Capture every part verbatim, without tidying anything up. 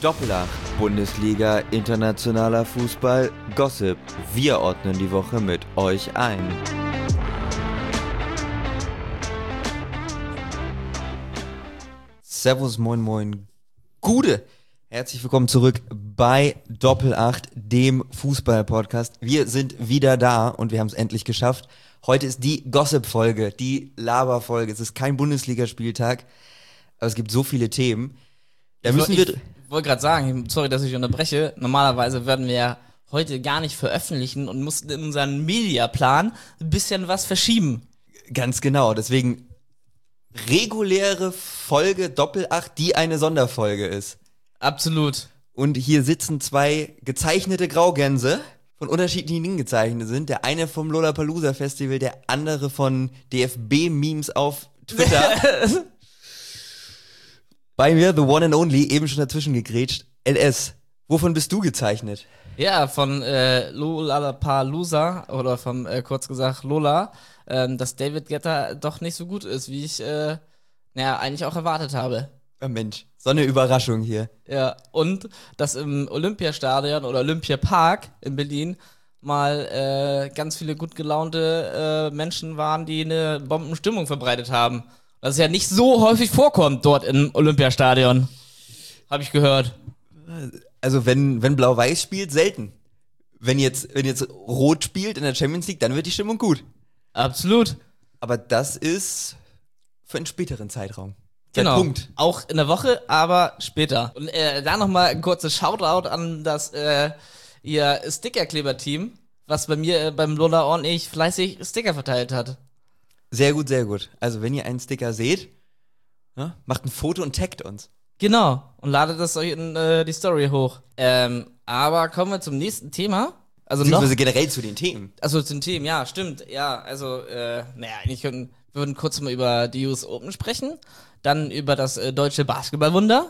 Doppelacht, Bundesliga, internationaler Fußball, Gossip. Wir ordnen die Woche mit euch ein. Servus, moin, moin, Gude. Herzlich willkommen zurück bei Doppelacht, dem Fußball-Podcast. Wir sind wieder da und wir haben es endlich geschafft. Heute ist die Gossip-Folge, die Laber-Folge. Es ist kein Bundesligaspieltag, aber es gibt so viele Themen. Da ich müssen wir... Ich wollte gerade sagen, sorry, dass ich unterbreche. Normalerweise würden wir ja heute gar nicht veröffentlichen und mussten in unseren Mediaplan ein bisschen was verschieben. Ganz genau, deswegen reguläre Folge Doppelacht, die eine Sonderfolge ist. Absolut. Und hier sitzen zwei gezeichnete Graugänse, von unterschiedlichen Dingen gezeichnet sind. Der eine vom Lollapalooza Festival, der andere von D F B-Memes auf Twitter. Bei mir, the one and only, eben schon dazwischen gegrätscht. L S, wovon bist du gezeichnet? Ja, von äh, Lollapalooza oder vom, äh, kurz gesagt, Lola, ähm, dass David Guetta doch nicht so gut ist, wie ich, äh, naja, eigentlich auch erwartet habe. Oh Mensch, so eine Überraschung hier. Ja, und dass im Olympiastadion oder Olympiapark in Berlin mal äh, ganz viele gut gelaunte äh, Menschen waren, die eine Bombenstimmung verbreitet haben. Das ja nicht so häufig vorkommt dort im Olympiastadion. Habe ich gehört. Also wenn, wenn Blau-Weiß spielt, selten. Wenn jetzt, wenn jetzt Rot spielt in der Champions League, dann wird die Stimmung gut. Absolut. Aber das ist für einen späteren Zeitraum. Genau. Punkt. Auch in der Woche, aber später. Und äh, da nochmal ein kurzes Shoutout an das äh, ihr Stickerkleber-Team, was bei mir äh, beim Lola ordentlich fleißig Sticker verteilt hat. Sehr gut, sehr gut. Also wenn ihr einen Sticker seht, ja, macht ein Foto und taggt uns. Genau. Und ladet das euch in äh, die Story hoch. Ähm, aber kommen wir zum nächsten Thema. Also noch. Beziehungsweise generell zu den Themen. Also zum Thema, ja, stimmt. Ja, also, äh, naja, eigentlich können, wir würden kurz mal über die U S Open sprechen. Dann über das äh, deutsche Basketballwunder.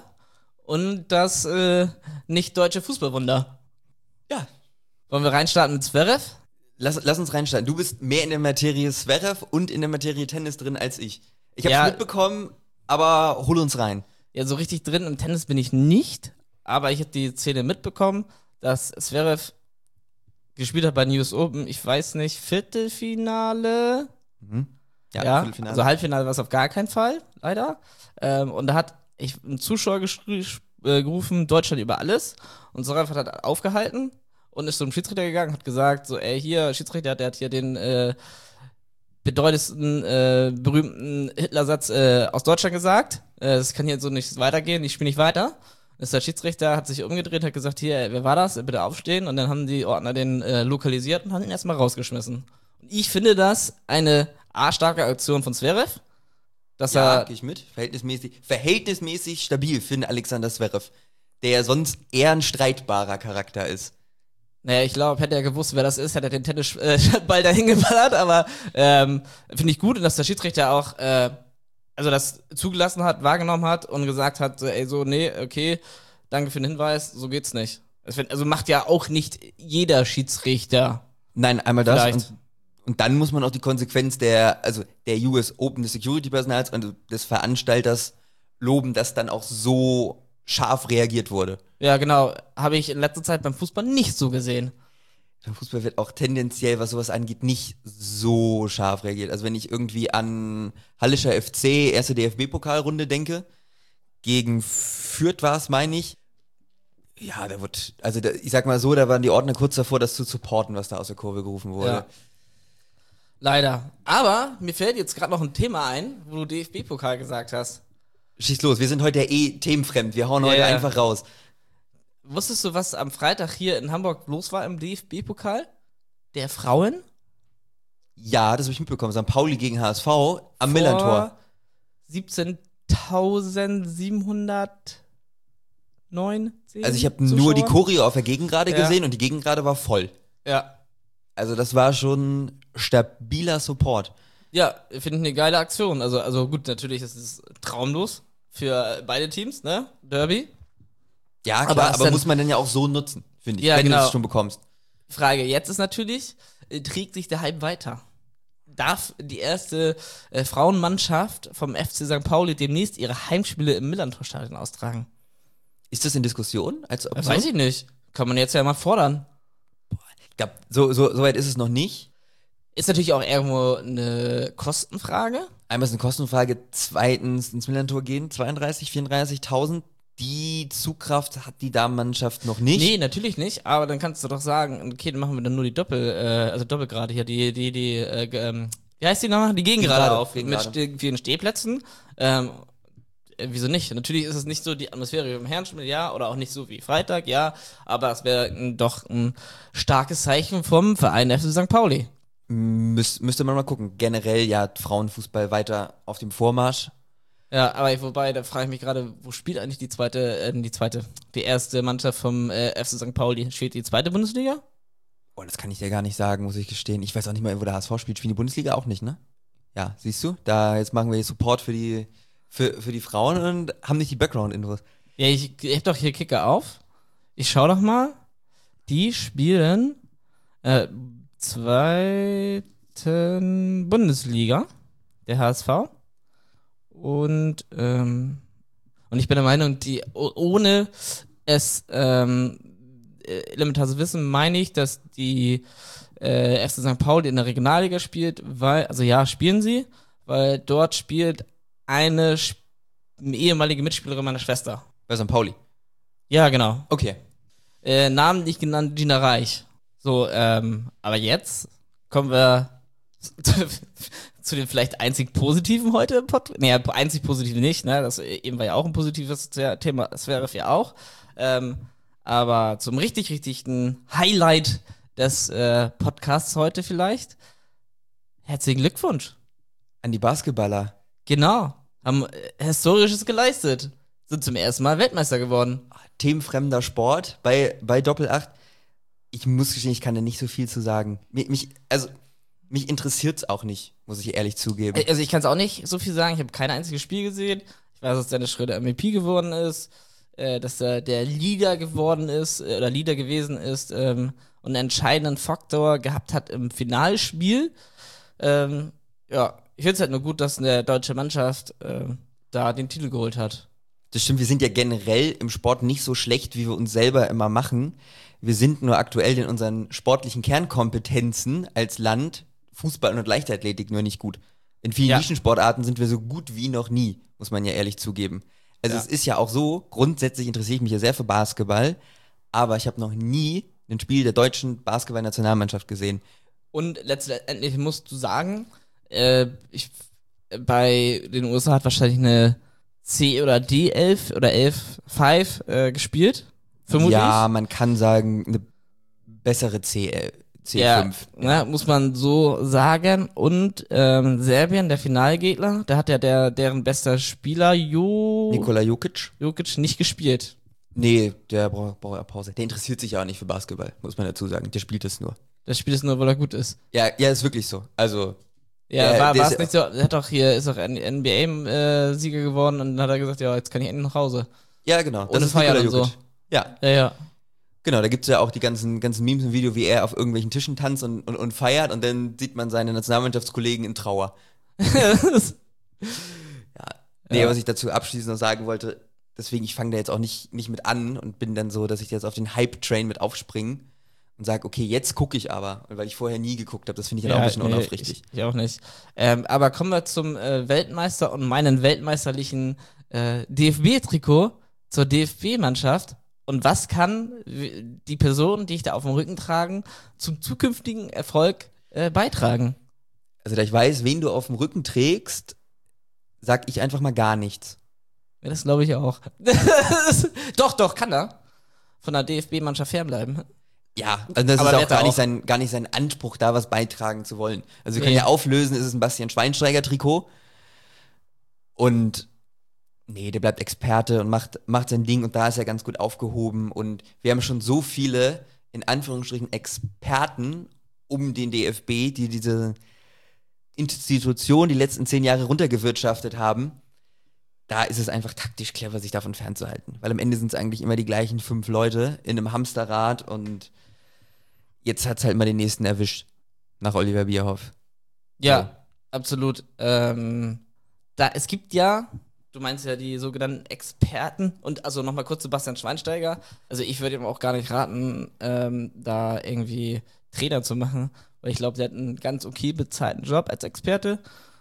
Und das äh, nicht deutsche Fußballwunder. Ja. Wollen wir reinstarten mit Zverev? Lass, lass uns reinstarten. Du bist mehr in der Materie Zverev und in der Materie Tennis drin als ich. Ich hab's Ja. mitbekommen, aber hol uns rein. Ja, so richtig drin im Tennis bin ich nicht. Aber ich habe die Szene mitbekommen, dass Zverev gespielt hat bei den U S Open. Ich weiß nicht, Viertelfinale? Mhm. Ja, Ja, Viertelfinale. also Halbfinale war es auf gar keinen Fall, leider. Ähm, und da hat ich einen Zuschauer geschri- äh, gerufen, Deutschland über alles. Und Zverev hat halt aufgehalten und ist zum Schiedsrichter gegangen, hat gesagt, so, ey, hier, Schiedsrichter, der hat hier den äh, bedeutendsten, äh, berühmten Hitlersatz äh, aus Deutschland gesagt. Äh, das kann hier so nicht weitergehen, ich spiele nicht weiter. Ist der Schiedsrichter, hat sich umgedreht, hat gesagt, hier, wer war das? Bitte aufstehen. Und dann haben die Ordner den äh, lokalisiert und haben ihn erstmal rausgeschmissen. Und ich finde das eine A-starke Aktion von Zverev, dass Ja, er, gehe ich mit. Verhältnismäßig, verhältnismäßig stabil für den Alexander Zverev, der ja sonst eher ein streitbarer Charakter ist. naja, ich glaube, hätte er gewusst, wer das ist, hätte er den Tennisball dahin geballert, aber ähm, finde ich gut, und dass der Schiedsrichter auch, äh, also das zugelassen hat, wahrgenommen hat und gesagt hat, so, ey, so, nee, okay, danke für den Hinweis, so geht's nicht. Das find, also macht ja auch nicht jeder Schiedsrichter. Nein, einmal das Vielleicht. und, und dann muss man auch die Konsequenz der, also der U S Open des Security-Personals und des Veranstalters loben, dass dann auch so scharf reagiert wurde. Ja, genau, habe ich in letzter Zeit beim Fußball nicht so gesehen. Beim Fußball wird auch tendenziell, was sowas angeht, nicht so scharf reagiert. Also wenn ich irgendwie an Hallischer F C, erste D F B-Pokalrunde denke, gegen Fürth war es, meine ich, ja, da wird, also da, ich sag mal so, da waren die Ordner kurz davor, das zu supporten, was da aus der Kurve gerufen wurde. Ja. Leider. Aber mir fällt jetzt gerade noch ein Thema ein, wo du D F B-Pokal gesagt hast. Schieß los, wir sind heute ja eh themenfremd, wir hauen Ja, heute ja. einfach raus. Wusstest du, was am Freitag hier in Hamburg los war im D F B-Pokal? Der Frauen? Ja, das habe ich mitbekommen, Sankt Pauli gegen H S V am Millantor. siebzehntausendsiebenhundertneun? Also ich habe nur die Zuschauer? Choreo auf der Gegengrade Ja. gesehen und die Gegengrade war voll. Ja. Also das war schon stabiler Support. Ja, finde ich eine geile Aktion. Also, also gut, natürlich ist es traumlos für beide Teams, ne? Derby. Ja, Aber klar, hast aber dann- muss man dann ja auch so nutzen, finde ich, Ja, wenn du genau. es schon bekommst. Frage jetzt ist natürlich, äh, trägt sich der Hype weiter? Darf die erste äh, Frauenmannschaft vom F C Sankt Pauli demnächst ihre Heimspiele im Millantor-Stadion austragen? Ist das in Diskussion? Als Das weiß ich nicht. Kann man jetzt ja mal fordern. Ich glaube, so, so, so weit ist es noch nicht. Ist natürlich auch irgendwo eine Kostenfrage. Einmal ist eine Kostenfrage, zweitens ins Millantor gehen, zweiunddreißig, vierunddreißigtausend. Die Zugkraft hat die Damenmannschaft noch nicht. Nee, natürlich nicht, aber dann kannst du doch sagen, okay, dann machen wir dann nur die Doppel, äh, also Doppelgrade hier, die, die, die, äh, ähm, wie heißt die nochmal? Die Gegengrade Gegengrade, auf, Gegengrade. mit ste- vielen Stehplätzen. Ähm, äh, wieso nicht? Natürlich ist es nicht so die Atmosphäre wie im Herrenspiel, ja, oder auch nicht so wie Freitag, ja, aber es wäre äh, doch ein starkes Zeichen vom Verein F C Sankt Pauli. Müs müsste man mal gucken. Generell ja Frauenfußball weiter auf dem Vormarsch. Ja, aber wobei, da frage ich mich gerade, wo spielt eigentlich die zweite, äh, die zweite, die erste Mannschaft vom äh, F C Sankt Pauli? Spielt die zweite Bundesliga? Oh, das kann ich dir gar nicht sagen, muss ich gestehen. Ich weiß auch nicht mal, wo der H S V spielt. Spielt die Bundesliga auch nicht, ne? Ja, siehst du? Da jetzt machen wir Support für die für, für die Frauen und haben nicht die Background-Infos. Ja, ich, ich hab doch hier Kicker auf. Ich schau doch mal. Die spielen äh, zweiten Bundesliga, der H S V. Und, ähm, und ich bin der Meinung, die oh- ohne es ähm, äh, elementar zu wissen, meine ich, dass die äh, F C Sankt Pauli in der Regionalliga spielt, weil, also ja, spielen sie, weil dort spielt eine, Sp- eine ehemalige Mitspielerin meiner Schwester. Bei Sankt Pauli. Ja, genau. Okay. Äh, namentlich genannt Gina Reich. So, ähm, aber jetzt kommen wir zu den vielleicht einzig Positiven heute im Podcast. Nee, einzig Positiv nicht, ne? Das eben war ja auch ein positives Thema, das wäre ja auch. Ähm, aber zum richtig, richtigen Highlight des äh, Podcasts heute vielleicht. Herzlichen Glückwunsch. An die Basketballer. Genau. Haben äh, Historisches geleistet. Sind zum ersten Mal Weltmeister geworden. Themenfremder Sport bei, bei Doppel acht. Ich muss gestehen, ich kann da nicht so viel zu sagen. Mich, mich also, mich interessiert's auch nicht, muss ich ehrlich zugeben. Also ich kann es auch nicht so viel sagen. Ich habe kein einziges Spiel gesehen. Ich weiß, dass Dennis Schröder M V P geworden ist, äh, dass er der Leader geworden ist äh, oder Leader gewesen ist ähm, und einen entscheidenden Faktor gehabt hat im Finalspiel. Ähm, ja, ich finde es halt nur gut, dass eine deutsche Mannschaft äh, da den Titel geholt hat. Das stimmt, wir sind ja generell im Sport nicht so schlecht, wie wir uns selber immer machen. Wir sind nur aktuell in unseren sportlichen Kernkompetenzen als Land, Fußball und Leichtathletik, nur nicht gut. In vielen Ja. Nischensportarten sind wir so gut wie noch nie, muss man ja ehrlich zugeben. Also Ja. es ist ja auch so, grundsätzlich interessiere ich mich ja sehr für Basketball, aber ich habe noch nie ein Spiel der deutschen Basketball-Nationalmannschaft gesehen. Und letztendlich musst du sagen, äh, ich, bei den U S A hat wahrscheinlich eine C oder D elf oder elf fünf äh, gespielt. Vermutlich. Ja, man kann sagen, eine bessere C, äh, C fünf. Ja, ne, muss man so sagen. Und ähm, Serbien, der Finalgegner, da hat ja der, deren bester Spieler, Jo Nikola Jokic? Jokic, nicht gespielt. Nee, der braucht, braucht ja Pause. Der interessiert sich ja auch nicht für Basketball, muss man dazu sagen. Der spielt es nur. Das Spiel ist nur, weil er gut ist. Ja, ja, ist wirklich so. Also, Ja, Der- war der war es ist nicht so, er hat doch hier, ist doch N B A-Sieger geworden und dann hat er gesagt, ja, jetzt kann ich endlich nach Hause. ja, genau. Das Ohne ist Feiern Nikola und so. Jokic. Ja, Ja, ja. genau. Da gibt's ja auch die ganzen, ganzen Memes im Video, wie er auf irgendwelchen Tischen tanzt und, und, und feiert und dann sieht man seine Nationalmannschaftskollegen in Trauer. Nee, Ja. was ich dazu abschließend noch sagen wollte, deswegen, ich fange da jetzt auch nicht, nicht mit an und bin dann so, dass ich jetzt auf den Hype-Train mit aufspringe und sage, okay, jetzt gucke ich aber. Und weil ich vorher nie geguckt habe, das finde ich dann auch ein bisschen nee, unaufrichtig. Ich, ich auch nicht. Ähm, aber kommen wir zum äh, Weltmeister und meinen weltmeisterlichen äh, D F B-Trikot zur D F B-Mannschaft. Und was kann w- die Person, die ich da auf dem Rücken tragen, zum zukünftigen Erfolg äh, beitragen? Also, da ich weiß, wen du auf dem Rücken trägst, sag ich einfach mal gar nichts. Ja, das glaube ich auch. Doch, doch, kann er. Von der D F B-Mannschaft fernbleiben. Ja, also das Aber ist auch wird gar er nicht, auch. sein, gar nicht sein Anspruch, da was beitragen zu wollen. Also wir können Nee. ja auflösen, ist es ein Bastian Schweinsteiger-Trikot. Und nee, der bleibt Experte und macht, macht sein Ding und da ist er ganz gut aufgehoben. Und wir haben schon so viele, in Anführungsstrichen, Experten um den D F B, die diese Institution die letzten zehn Jahre runtergewirtschaftet haben. Da ist es einfach taktisch clever, sich davon fernzuhalten. Weil am Ende sind es eigentlich immer die gleichen fünf Leute in einem Hamsterrad und jetzt hat's halt mal den nächsten erwischt. Nach Oliver Bierhoff. Ja, absolut. Ähm, da, es gibt ja Du meinst ja die sogenannten Experten und also nochmal kurz Sebastian Schweinsteiger. Also ich würde ihm auch gar nicht raten, ähm, da irgendwie Trainer zu machen, weil ich glaube, der hat einen ganz okay bezahlten Job als Experte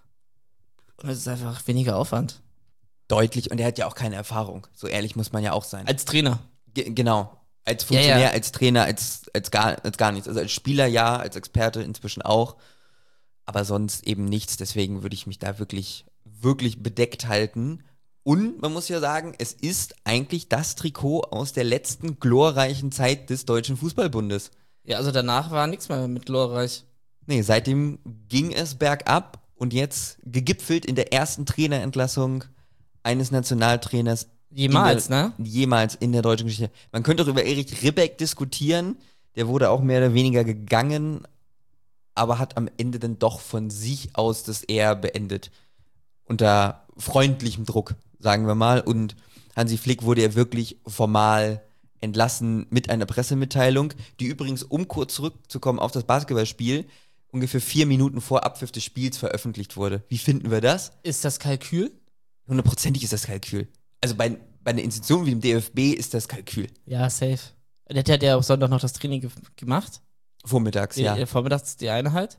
und es ist einfach weniger Aufwand. Deutlich, und er hat ja auch keine Erfahrung. So ehrlich muss man ja auch sein. Als Trainer. Ge- genau. Als Funktionär, Ja, ja. als Trainer, als, als, gar, als gar nichts. Also als Spieler ja, als Experte inzwischen auch. Aber sonst eben nichts. Deswegen würde ich mich da wirklich, wirklich bedeckt halten. Und man muss ja sagen, es ist eigentlich das Trikot aus der letzten glorreichen Zeit des Deutschen Fußballbundes. Ja, also danach war nichts mehr mit glorreich. Nee, seitdem ging es bergab und jetzt gegipfelt in der ersten Trainerentlassung eines Nationaltrainers Jemals, in der, ne? Jemals in der deutschen Geschichte. Man könnte auch über Erich Ribbeck diskutieren. Der wurde auch mehr oder weniger gegangen, aber hat am Ende dann doch von sich aus das eher beendet. Unter freundlichem Druck, sagen wir mal. Und Hansi Flick wurde ja wirklich formal entlassen mit einer Pressemitteilung, die übrigens, um kurz zurückzukommen auf das Basketballspiel, ungefähr vier Minuten vor Abpfiff des Spiels veröffentlicht wurde. Wie finden wir das? Ist das Kalkül? Hundertprozentig ist das Kalkül. Also bei, bei einer Institution wie dem D F B ist das Kalkül. Ja, safe. Der hat ja auch Sonntag noch das Training ge- gemacht. Vormittags, Die, ja. äh, Vormittags die Einheit.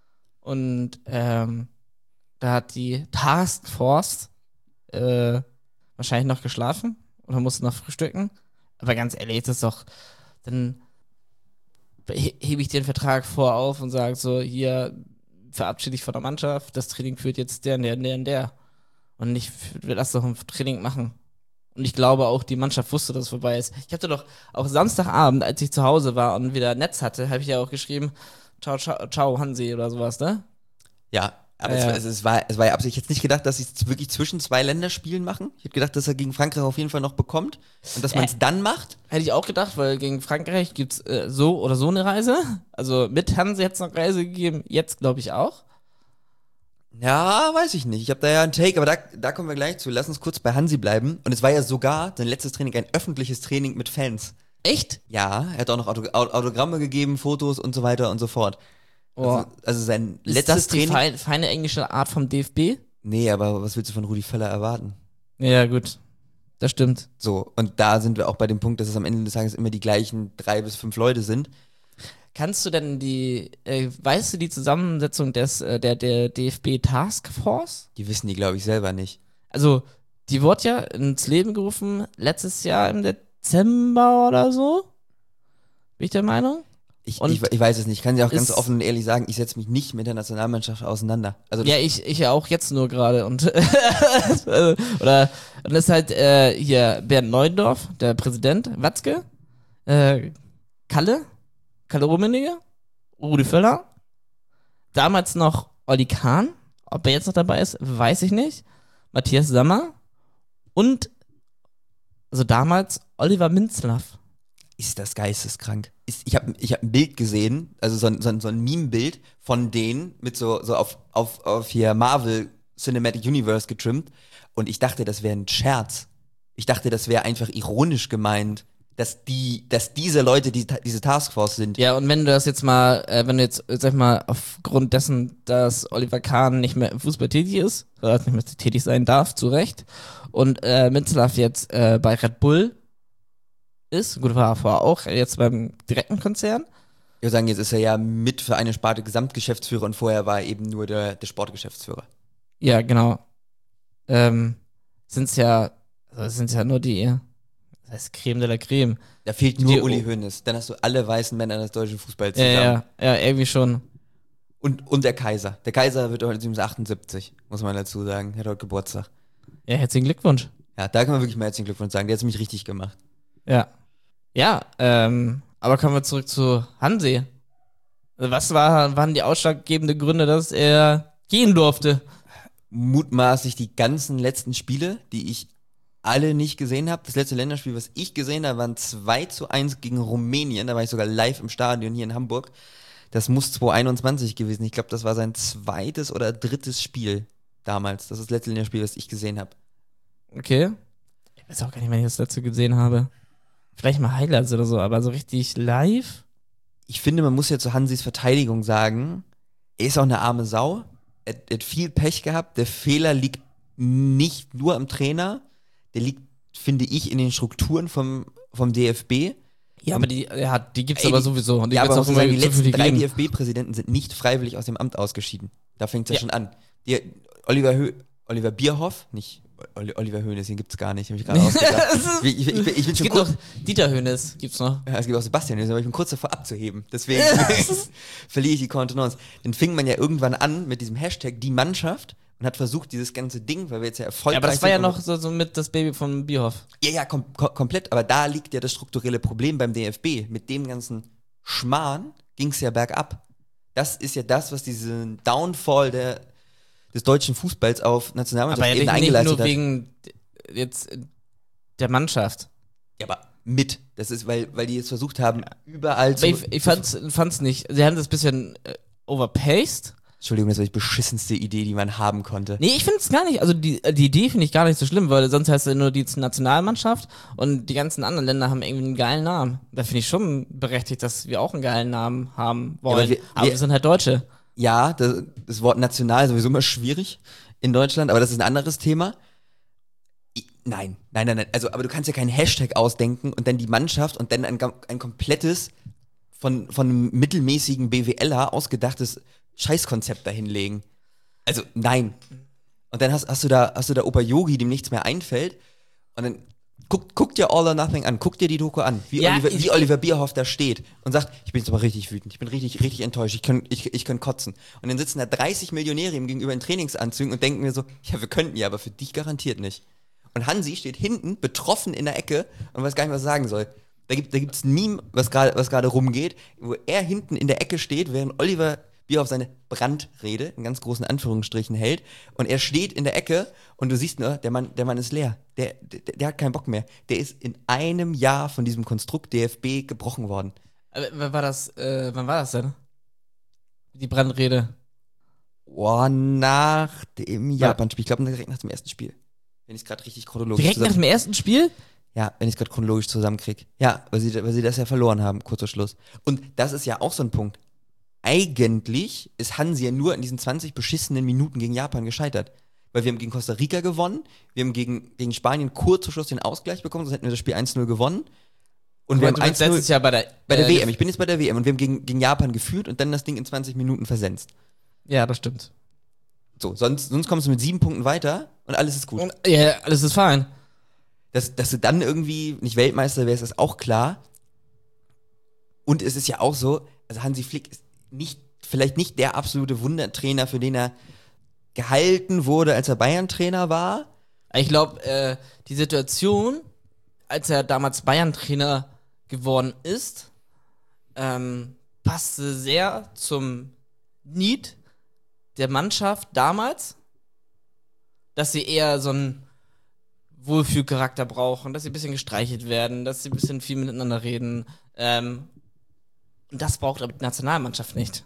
Und ähm, da hat die Taskforce äh, wahrscheinlich noch geschlafen oder musste noch frühstücken. Aber ganz ehrlich, ist das doch, dann he- hebe ich den Vertrag vor auf und sage so, hier verabschiede ich von der Mannschaft, das Training führt jetzt der, der, der, der. Und nicht, wir lassen doch ein Training machen. Und ich glaube auch, die Mannschaft wusste, dass es vorbei ist. Ich hatte doch auch Samstagabend, als ich zu Hause war und wieder Netz hatte, habe ich ja auch geschrieben, ciao, ciao, ciao, Hansi oder sowas, ne? Ja, aber Ja, es, ja. es, es, war, es war ja Absicht. Ich hätte nicht gedacht, dass sie es wirklich zwischen zwei Länderspielen machen. Ich hätte gedacht, dass er gegen Frankreich auf jeden Fall noch bekommt und dass man es Äh. dann macht. Hätte ich auch gedacht, weil gegen Frankreich gibt's äh, so oder so eine Reise. Also mit Hansi hätte es noch Reise gegeben, jetzt glaube ich auch. Ja, weiß ich nicht. Ich habe da ja einen Take, aber da, da kommen wir gleich zu. Lass uns kurz bei Hansi bleiben. Und es war ja sogar sein letztes Training ein öffentliches Training mit Fans. Echt? Ja, er hat auch noch Auto, Au- Autogramme gegeben, Fotos und so weiter und so fort. Oh. Also, also sein Ist letztes das die Training. feine, feine englische Art vom D F B? Nee, aber was willst du von Rudi Völler erwarten? Ja, gut. Das stimmt. So, und da sind wir auch bei dem Punkt, dass es am Ende des Tages immer die gleichen drei bis fünf Leute sind. Kannst du denn die, äh, weißt du die Zusammensetzung des, äh, der, der D F B Taskforce? Die wissen die, glaube ich, selber nicht. Also, die wurde ja ins Leben gerufen letztes Jahr im Dezember oder so. Bin ich der Meinung? Ich, Und ich, ich weiß es nicht. Ich kann dir auch ganz ist- offen und ehrlich sagen, ich setze mich nicht mit der Nationalmannschaft auseinander. Also das, Ja, ich, ich ja auch jetzt nur gerade und oder und das ist halt äh, hier Bernd Neuendorf, der Präsident, Watzke, äh, Kalle, Kalle Rummenigge, Rudi Völler, damals noch Olli Kahn, ob er jetzt noch dabei ist, weiß ich nicht, Matthias Sammer und also damals Oliver Minzlaff. ist das geisteskrank. Ist, ich habe ich hab ein Bild gesehen, also so ein, so ein, so ein Meme-Bild von denen mit so, so auf, auf, auf hier Marvel Cinematic Universe getrimmt und ich dachte, das wäre ein Scherz. Ich dachte, das wäre einfach ironisch gemeint, dass die, dass diese Leute die, diese Taskforce sind. Ja, und wenn du das jetzt mal, äh, wenn du jetzt, äh, sag ich mal, aufgrund dessen, dass Oliver Kahn nicht mehr im Fußball tätig ist, oder nicht mehr tätig sein darf, zu Recht, und äh, Minzlaff jetzt äh, bei Red Bull ist, gut, war er vorher auch, jetzt beim direkten Konzern. Ich würde sagen, jetzt ist er ja mit für eine Sparte Gesamtgeschäftsführer und vorher war er eben nur der, der Sportgeschäftsführer. Ja, genau. Ähm, sind's ja, also sind's ja nur die, das heißt Creme de la Creme. Da fehlt nur Die- Uli Hoeneß. Dann hast du alle weißen Männer des deutschen Fußballs Ja, zusammen. ja, ja, irgendwie schon. Und, und der Kaiser. Der Kaiser wird heute übrigens achtundsiebzig, muss man dazu sagen. Er hat heute Geburtstag. Ja, herzlichen Glückwunsch. Ja, da kann man wirklich mal herzlichen Glückwunsch sagen. Der hat es mich richtig gemacht. Ja. Ja, ähm, aber kommen wir zurück zu Hansi. Was war, waren die ausschlaggebenden Gründe, dass er gehen durfte? Mutmaßlich die ganzen letzten Spiele, die ich alle nicht gesehen habe. Das letzte Länderspiel, was ich gesehen habe, waren zwei zu eins gegen Rumänien. Da war ich sogar live im Stadion hier in Hamburg. Das muss zweitausendeinundzwanzig gewesen. Ich glaube, das war sein zweites oder drittes Spiel damals. Das ist das letzte Länderspiel, was ich gesehen habe. Okay. Ich weiß auch gar nicht, wann ich das letzte gesehen habe. Vielleicht mal Highlights oder so, aber so richtig live? Ich finde, man muss ja zu Hansis Verteidigung sagen, er ist auch eine arme Sau. Er, er hat viel Pech gehabt. Der Fehler liegt nicht nur am Trainer, der liegt, finde ich, in den Strukturen vom, vom D F B. Ja, aber die, ja, die gibt's Ey, aber die- sowieso. Und die Ja, wird's aber auch muss man sagen, die immer letzten zukünftig drei geben. D F B-Präsidenten sind nicht freiwillig aus dem Amt ausgeschieden. Da fängt es ja, Ja. schon an. Die, Oliver, Hö, Oliver Bierhoff, nicht Oli- Oliver Hoeneß, den gibt's gar nicht, habe ich gerade ausgedacht. Ich, ich, ich, bin- ich bin Es schon gibt kurz, noch Dieter Hönes, gibt's noch. ja, es gibt auch Sebastian Hoeneß, aber ich bin kurz davor abzuheben. Deswegen verliere ich die Kontenance. Dann fing man ja irgendwann an mit diesem Hashtag die Mannschaft und hat versucht, dieses ganze Ding, weil wir jetzt ja Ja, erfolgreich aber das war ja sind noch so, so mit das Baby von Bierhoff. Ja, ja, kom kom komplett. Aber da liegt ja das strukturelle Problem beim D F B. Mit dem ganzen Schmarrn ging es ja bergab. Das ist ja das, was diesen Downfall der, des deutschen Fußballs auf Aber Nationalmannschaftsebene ja nicht eingeleistet nur hat. wegen d- jetzt äh, der Mannschaft. Ja, aber mit. Das ist, weil, weil die jetzt versucht haben, überall zu... Aber ich, ich fand's, fand's nicht. Sie haben das bisschen äh, overpaced. Entschuldigung, das war die beschissenste Idee, die man haben konnte. Nee, ich find's gar nicht, also die, die Idee finde ich gar nicht so schlimm, weil sonst heißt es ja nur die Nationalmannschaft und die ganzen anderen Länder haben irgendwie einen geilen Namen. Da finde ich schon berechtigt, dass wir auch einen geilen Namen haben wollen. aber wir- aber wir- wir sind halt Deutsche. Ja, das, das Wort national ist sowieso immer schwierig in Deutschland, aber das ist ein anderes Thema. I- Nein, nein, nein, nein. Also, aber du kannst ja keinen Hashtag ausdenken und dann die Mannschaft und dann ein, ga- ein komplettes, von, von einem mittelmäßigen BWLer ausgedachtes Scheißkonzept dahinlegen. Also, nein. Und dann hast, hast du da, hast du da Opa Yogi, dem nichts mehr einfällt. Und dann guck, guck dir All or Nothing an, guck dir die Doku an, wie, Ja, Oliver, ich- wie Oliver Bierhoff da steht und sagt, ich bin jetzt aber richtig wütend, ich bin richtig, richtig enttäuscht, ich kann, ich, ich kann kotzen. Und dann sitzen da dreißig Millionäre ihm gegenüber in Trainingsanzügen und denken mir so, ja, wir könnten ja, aber für dich garantiert nicht. Und Hansi steht hinten, betroffen in der Ecke und weiß gar nicht, was er sagen soll. Da gibt da gibt's ein Meme, was gerade was gerade rumgeht, wo er hinten in der Ecke steht, während Oliver Bierhoff seine Brandrede in ganz großen Anführungsstrichen hält und er steht in der Ecke und du siehst nur, der Mann, der Mann ist leer. Der, der, der hat keinen Bock mehr. Der ist in einem Jahr von diesem Konstrukt D F B gebrochen worden. Aber wann war das, äh, wann war das denn? Die Brandrede. Oh, nach dem Japan-Spiel. Ich glaube, direkt nach dem ersten Spiel. Wenn ich es gerade richtig chronologisch Direkt nach zusammen- dem ersten Spiel? Ja, wenn ich es gerade chronologisch zusammenkriege. Ja, weil sie, weil sie das ja verloren haben, kurzer Schluss. Und das ist ja auch so ein Punkt. Eigentlich ist Hansi ja nur in diesen zwanzig beschissenen Minuten gegen Japan gescheitert. Weil wir haben gegen Costa Rica gewonnen, wir haben gegen, gegen Spanien kurz vor Schluss den Ausgleich bekommen, sonst hätten wir das Spiel eins null gewonnen. Und wir Und haben du bist eins null letztes Jahr bei der, bei der äh, W M. Ich bin jetzt bei der W M und wir haben gegen, gegen Japan geführt und dann das Ding in zwanzig Minuten versenzt. Ja, das stimmt. So, sonst, sonst kommst du mit sieben Punkten weiter und alles ist gut. Und, ja, alles ist fein. Dass, dass du dann irgendwie nicht Weltmeister wärst, ist auch klar. Und es ist ja auch so, also Hansi Flick ist nicht, vielleicht nicht der absolute Wundertrainer, für den er gehalten wurde, als er Bayern-Trainer war. Ich glaube, äh, die Situation, als er damals Bayern-Trainer geworden ist, ähm, passte sehr zum Need der Mannschaft damals, dass sie eher so einen Wohlfühlcharakter brauchen, dass sie ein bisschen gestreichelt werden, dass sie ein bisschen viel miteinander reden. Ähm, und das braucht aber die Nationalmannschaft nicht.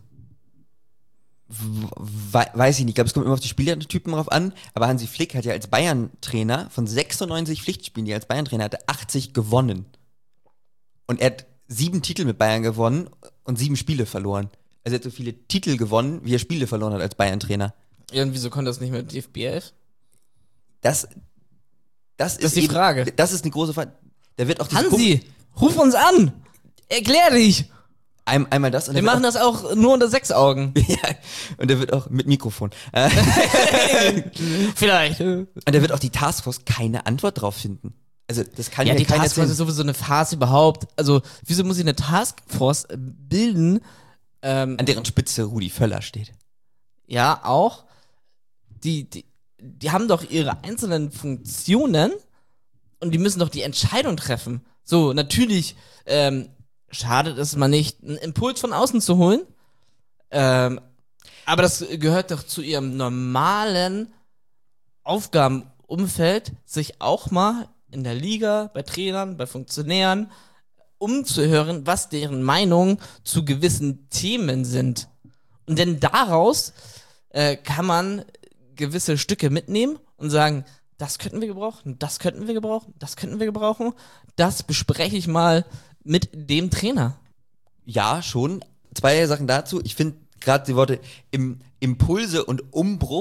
We weiß ich nicht, ich glaube, es kommt immer auf die Spielertypen drauf an, aber Hansi Flick hat ja als Bayern-Trainer von sechsundneunzig Pflichtspielen, die er als Bayern-Trainer hatte, achtzig gewonnen. Und er hat sieben Titel mit Bayern gewonnen und sieben Spiele verloren. Also er hat so viele Titel gewonnen, wie er Spiele verloren hat als Bayern-Trainer. Ja, und wieso konnte das nicht mit D F B elf? Das, das, ist die Frage. Das ist eine große Frage. Da wird auch diese Hansi, ruf uns an! Erklär dich! Kom- Ein, einmal das und Wir da machen wird das auch nur unter sechs Augen. auch, ja, und da wird auch mit Mikrofon. Äh, Vielleicht. und da wird auch die Taskforce keine Antwort drauf finden. Also das kann Ja, ja die keiner Taskforce ist erzählen. sowieso eine Phase überhaupt. Also, wieso muss ich eine Taskforce äh, bilden? Ähm, An deren Spitze Rudi Völler steht. ja, auch. Die, die, die haben doch ihre einzelnen Funktionen und die müssen doch die Entscheidung treffen. So, natürlich ähm, schadet es mal nicht, einen Impuls von außen zu holen. Ähm, aber das gehört doch zu ihrem normalen Aufgabenumfeld, sich auch mal in der Liga, bei Trainern, bei Funktionären umzuhören, was deren Meinungen zu gewissen Themen sind. Und denn daraus äh, kann man gewisse Stücke mitnehmen und sagen, das könnten wir gebrauchen, das könnten wir gebrauchen, das könnten wir gebrauchen. Das bespreche ich mal mit dem Trainer. Ja, schon. Zwei Sachen dazu. Ich finde gerade die Worte im Impulse und Umbruch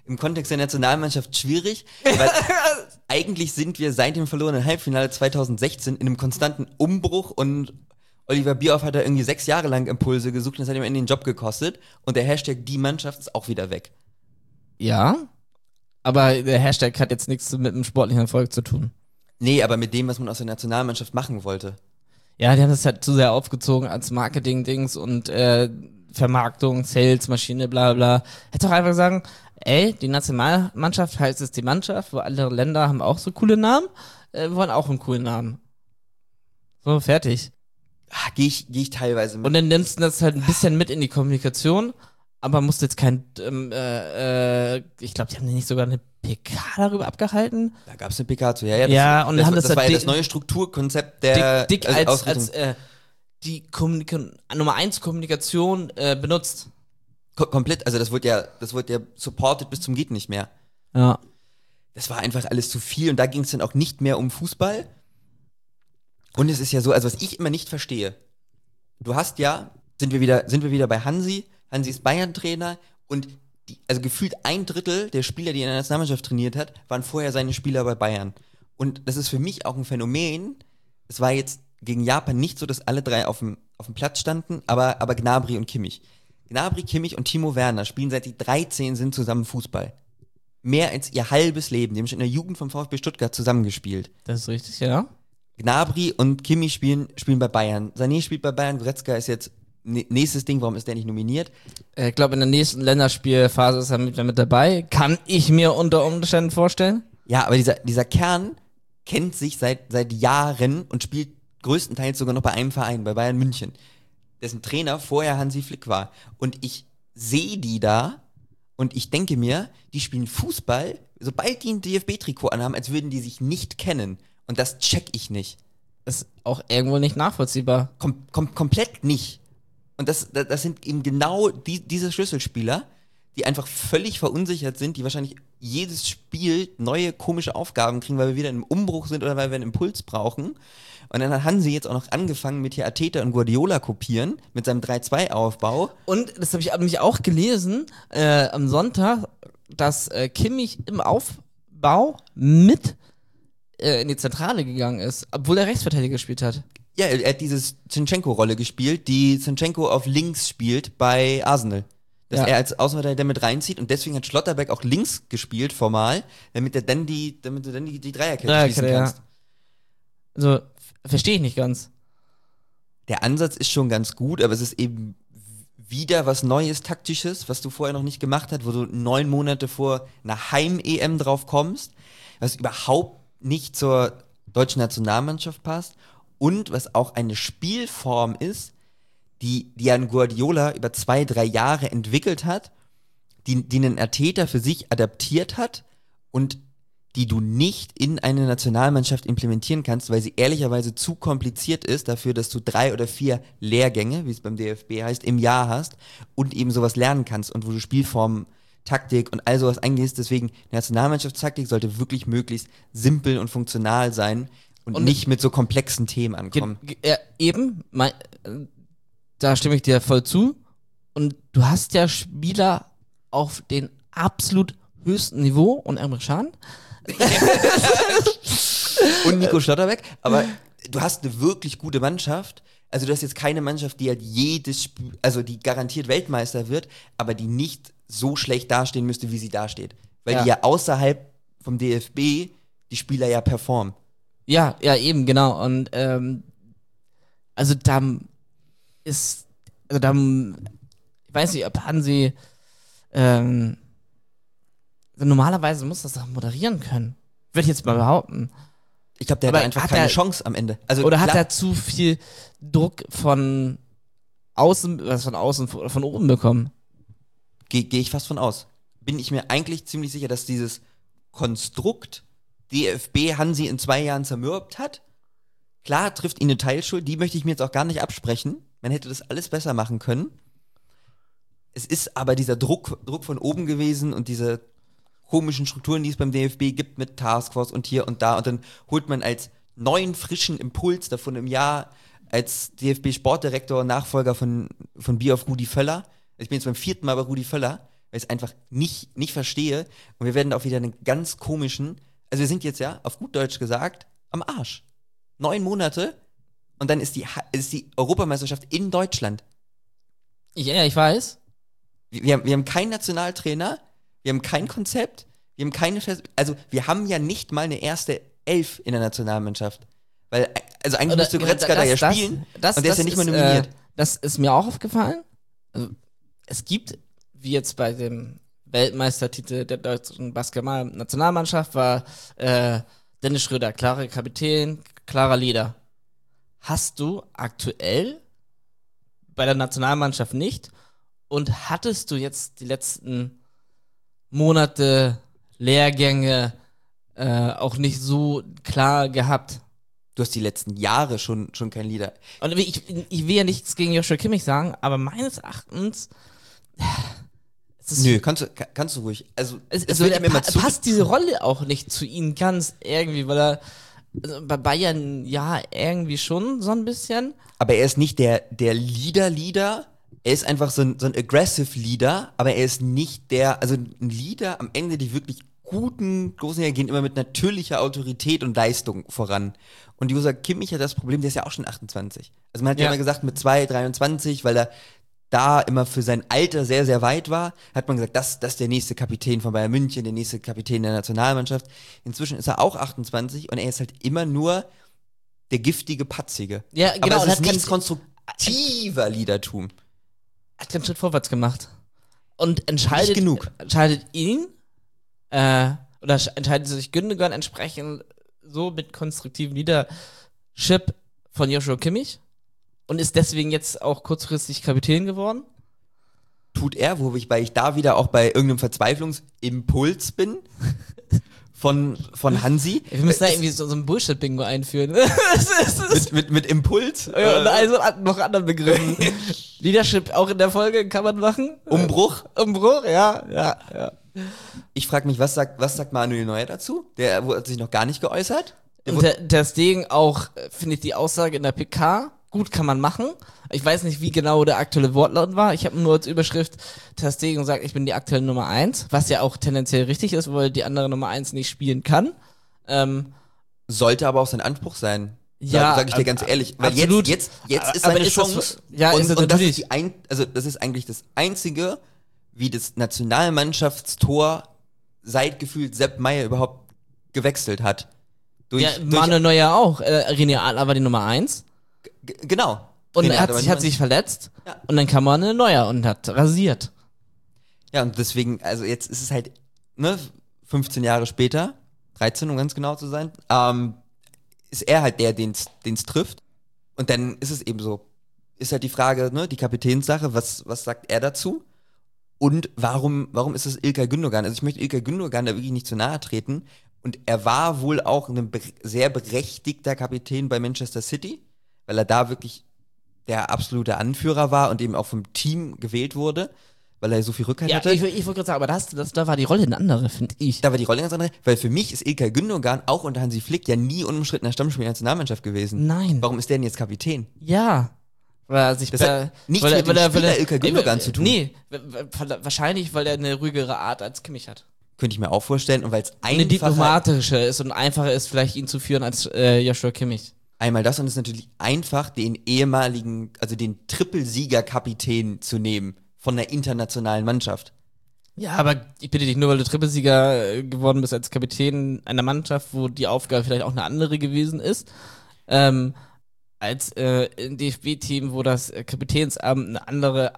im Kontext der Nationalmannschaft schwierig, weil eigentlich sind wir seit dem verlorenen Halbfinale zwanzig sechzehn in einem konstanten Umbruch und Oliver Bierhoff hat da irgendwie sechs Jahre lang Impulse gesucht und das hat ihm am Ende den Job gekostet und der Hashtag die Mannschaft ist auch wieder weg. Ja, aber der Hashtag hat jetzt nichts mit einem sportlichen Erfolg zu tun. Nee, aber mit dem, was man aus der Nationalmannschaft machen wollte. Ja, die haben das halt zu sehr aufgezogen als Marketing-Dings und äh, Vermarktung, Sales, Maschine, bla bla. Hätte doch einfach sagen, ey, die Nationalmannschaft heißt es die Mannschaft, wo andere Länder haben auch so coole Namen, äh, wir wollen auch einen coolen Namen. So, fertig. Ah, Gehe ich, geh ich teilweise mit. Und dann nimmst du das halt ein bisschen mit in die Kommunikation, aber musst jetzt kein, ähm, äh, äh, ich glaube, die haben nicht sogar eine P K darüber abgehalten. Da gab es eine P K zu, ja, ja. Das, Ja, und das, haben das, das das war halt ja das dick- neue Strukturkonzept der dick, dick also als, Ausrichtung. als äh, die Kommunika- Nummer eins Kommunikation äh, benutzt. Ko- komplett, also das wurde ja, das wurde ja supported bis zum geht nicht mehr. Ja. Das war einfach alles zu viel und da ging es dann auch nicht mehr um Fußball. Und es ist ja so, also was ich immer nicht verstehe, du hast ja, sind wir wieder, sind wir wieder bei Hansi, Hansi ist Bayern-Trainer und die, also gefühlt ein Drittel der Spieler, die er in der Nationalmannschaft trainiert hat, waren vorher seine Spieler bei Bayern. Und das ist für mich auch ein Phänomen. Es war jetzt gegen Japan nicht so, dass alle drei auf dem, auf dem Platz standen, aber, aber Gnabry und Kimmich. Gnabry, Kimmich und Timo Werner spielen seit die dreizehn sind zusammen Fußball. Mehr als ihr halbes Leben. Die haben schon in der Jugend vom VfB Stuttgart zusammengespielt. Das ist richtig, ja. Gnabry und Kimmich spielen, spielen bei Bayern. Sané spielt bei Bayern, Goretzka ist jetzt n- nächstes Ding, warum ist der nicht nominiert? Äh, Ich glaube, in der nächsten Länderspielphase ist er mit, mit dabei. Kann ich mir unter Umständen vorstellen. Ja, aber dieser, dieser Kern kennt sich seit, seit Jahren und spielt größtenteils sogar noch bei einem Verein, bei Bayern München, dessen Trainer vorher Hansi Flick war. Und ich sehe die da und ich denke mir, die spielen Fußball, sobald die ein D F B-Trikot anhaben, als würden die sich nicht kennen. Und das check ich nicht. Ist auch irgendwo nicht nachvollziehbar. Kom kom komplett nicht. Und das, das, das sind eben genau die, diese Schlüsselspieler, die einfach völlig verunsichert sind, die wahrscheinlich jedes Spiel neue komische Aufgaben kriegen, weil wir wieder im Umbruch sind oder weil wir einen Impuls brauchen. Und dann hat Hansi jetzt auch noch angefangen mit hier Arteta und Guardiola kopieren, mit seinem drei zwei Aufbau. Und das habe ich nämlich auch gelesen äh, am Sonntag, dass äh, Kimmich im Aufbau mit äh, in die Zentrale gegangen ist, obwohl er Rechtsverteidiger gespielt hat. Ja, er, er hat diese Zinchenko-Rolle gespielt, die Zinchenko auf links spielt bei Arsenal. Dass Ja. er als Außenverteidiger mit reinzieht und deswegen hat Schlotterbeck auch links gespielt, formal, damit er dann die, damit du dann die, die Dreierkette Dreierkette, schließen ja. kannst. Also, f- verstehe ich nicht ganz. Der Ansatz ist schon ganz gut, aber es ist eben wieder was Neues, Taktisches, was du vorher noch nicht gemacht hast, wo du neun Monate vor einer Heim-E M drauf kommst, was überhaupt nicht zur deutschen Nationalmannschaft passt und was auch eine Spielform ist, die, die ein Guardiola über zwei, drei Jahre entwickelt hat, die, die einen Arteta für sich adaptiert hat und die du nicht in eine Nationalmannschaft implementieren kannst, weil sie ehrlicherweise zu kompliziert ist dafür, dass du drei oder vier Lehrgänge, wie es beim D F B heißt, im Jahr hast und eben sowas lernen kannst und wo du Spielformen, Taktik und all sowas eingehst. Deswegen, Nationalmannschaftstaktik sollte wirklich möglichst simpel und funktional sein und, Und- nicht mit so komplexen Themen Ge ankommen. ge ja, eben, mein, äh, da stimme ich dir voll zu. Und du hast ja Spieler auf den absolut höchsten Niveau und Emre Can. Und Nico Schlotterbeck, aber du hast eine wirklich gute Mannschaft. Also du hast jetzt keine Mannschaft, die halt jedes Spiel, also die garantiert Weltmeister wird, aber die nicht so schlecht dastehen müsste, wie sie dasteht. Weil Ja. die ja außerhalb vom D F B die Spieler ja performen. Ja, ja, eben, genau. Und ähm, also da ist, also da, ich weiß nicht, ob Hansi, ähm, also normalerweise muss das doch moderieren können. Würde ich jetzt mal behaupten. Ich glaube, der Aber hat einfach hat keine er- Chance am Ende. Also Oder hat klar, er zu viel Druck von außen, was von außen, von oben bekommen? gehe geh ich fast von aus. Bin ich mir eigentlich ziemlich sicher, dass dieses Konstrukt D F B Hansi in zwei Jahren zermürbt hat. Klar trifft ihn eine Teilschuld, die möchte ich mir jetzt auch gar nicht absprechen. Man hätte das alles besser machen können. Es ist aber dieser Druck, Druck von oben gewesen und diese komischen Strukturen, die es beim D F B gibt mit Taskforce und hier und da. Und dann holt man als neuen, frischen Impuls davon im Jahr als D F B-Sportdirektor, Nachfolger von, von Bierhoff Rudi Völler. Ich bin jetzt beim vierten Mal bei Rudi Völler. weil ich es einfach nicht, nicht verstehe. Und wir werden da auch wieder einen ganz komischen, also wir sind jetzt ja, auf gut Deutsch gesagt, am Arsch. Neun Monate und dann ist die, ist die Europameisterschaft in Deutschland. Ja, ich weiß. Wir, wir, haben, wir haben keinen Nationaltrainer, wir haben kein Konzept, wir haben keine Fest also wir haben ja nicht mal eine erste Elf in der Nationalmannschaft. Weil, also eigentlich Oder, müsste ja, Goretzka da ja das- spielen das- und der ist ja das nicht mal nominiert. Äh, das ist mir auch aufgefallen. Also, es gibt, wie jetzt bei dem Weltmeistertitel der deutschen Basketball-Nationalmannschaft, war äh, Dennis Schröder klarer Kapitän, klarer Leader. Hast du aktuell bei der Nationalmannschaft nicht und hattest du jetzt die letzten Monate, Lehrgänge äh, auch nicht so klar gehabt? Du hast die letzten Jahre schon, schon kein Leader. Und ich, ich will ja nichts gegen Joshua Kimmich sagen, aber meines Erachtens es ist, Nö, kannst du, ka- kannst du ruhig. Also, es, es es wird wird ihm immer pa zu. passt diese Rolle auch nicht zu ihm ganz irgendwie, weil er also bei Bayern ja irgendwie schon so ein bisschen. Aber er ist nicht der, der Leader-Leader. Er ist einfach so ein, so ein aggressive Leader, aber er ist nicht der, also ein Leader am Ende, die wirklich guten großen Leader gehen immer mit natürlicher Autorität und Leistung voran. Und Joshua Kimmich hat das Problem, der ist ja auch schon achtundzwanzig. Also man hat ja, Ja. immer gesagt, mit zwei, dreiundzwanzig, weil er da immer für sein Alter sehr, sehr weit war, hat man gesagt, das, das ist der nächste Kapitän von Bayern München, der nächste Kapitän der Nationalmannschaft. Inzwischen ist er auch achtundzwanzig und er ist halt immer nur der giftige Patzige. Ja, genau. Aber und es ist hat nichts kein- konstruktiver Liedertum. hat keinen Schritt vorwärts gemacht. Und entscheidet, Nicht genug. entscheidet ihn, äh, oder sch- entscheidet sich Gündogan entsprechend so mit konstruktivem Leadership von Joshua Kimmich und ist deswegen jetzt auch kurzfristig Kapitän geworden. Tut er, wo ich, weil ich da wieder auch bei irgendeinem Verzweiflungsimpuls bin von, von Hansi. Wir müssen da Es- irgendwie so, so ein Bullshit-Bingo einführen. Das ist, das ist, mit, mit, mit Impuls. ja, und äh, also an- noch anderen Begriffen. Leadership auch in der Folge kann man machen. Umbruch. Umbruch, ja, ja, ja. Ich frage mich, was sagt, was sagt Manuel Neuer dazu? Der wo- hat sich noch gar nicht geäußert. Der Und wurde- der, der Stegen auch, äh, finde ich, die Aussage in der P K, gut kann man machen. Ich weiß nicht, wie genau der aktuelle Wortlaut war. Ich habe nur als Überschrift, Ter Stegen sagt, ich bin die aktuelle Nummer eins, was ja auch tendenziell richtig ist, weil die andere Nummer eins nicht spielen kann. Ähm, Sollte aber auch sein Anspruch sein. Ja, Sag, sag ich dir ab- ganz ehrlich. Weil absolut. jetzt, jetzt, jetzt ist Aber seine ist das Chance. so- ja, und, ist das und das natürlich. ist die ein, also das ist eigentlich das einzige, wie das Nationalmannschaftstor seit gefühlt Sepp Meier überhaupt gewechselt hat. Durch, ja, durch, Manuel Neuer auch. Äh, René Adler war die Nummer eins. g- genau. Und René er hat, aber sich, niemand- hat sich verletzt. Ja. Und dann kam Manuel Neuer und hat rasiert. Ja, und deswegen, also jetzt ist es halt, ne, fünfzehn Jahre später, dreizehn, um ganz genau zu sein, ähm, ist er halt der, den es trifft. Und dann ist es eben so, ist halt die Frage, ne, die Kapitänssache, was, was sagt er dazu? Und warum, warum ist es Ilkay Gündogan? Also ich möchte Ilkay Gündogan da wirklich nicht zu nahe treten. Und er war wohl auch ein be- sehr berechtigter Kapitän bei Manchester City, weil er da wirklich der absolute Anführer war und eben auch vom Team gewählt wurde, weil er so viel Rückhalt Ja, hatte. ich, ich wollte gerade sagen, aber das, das, da war die Rolle eine andere, finde ich. Da war die Rolle ganz andere, weil für mich ist Ilkay Gündogan auch unter Hansi Flick ja nie unumstrittener Stammspieler der Nationalmannschaft gewesen. Nein. Warum ist der denn jetzt Kapitän? Ja. Weil er sich Das bei- hat nichts weil er- mit dem weil er- weil Spieler er- Ilkay Gündogan äh, zu tun. Nee, w- w- wahrscheinlich, weil er eine ruhigere Art als Kimmich hat. Könnte ich mir auch vorstellen. Und weil es Eine einfacher, diplomatische ist und einfacher ist, vielleicht ihn zu führen als äh, Joshua Kimmich. einmal das und es ist natürlich einfach, den ehemaligen, also den Trippelsieger-Kapitän zu nehmen von der internationalen Mannschaft. Ja, aber ich bitte dich, nur weil du Trippelsieger äh, geworden bist als Kapitän einer Mannschaft, wo die Aufgabe vielleicht auch eine andere gewesen ist, ähm, als äh, im D F B-Team, wo das äh, Kapitänsamt eine andere,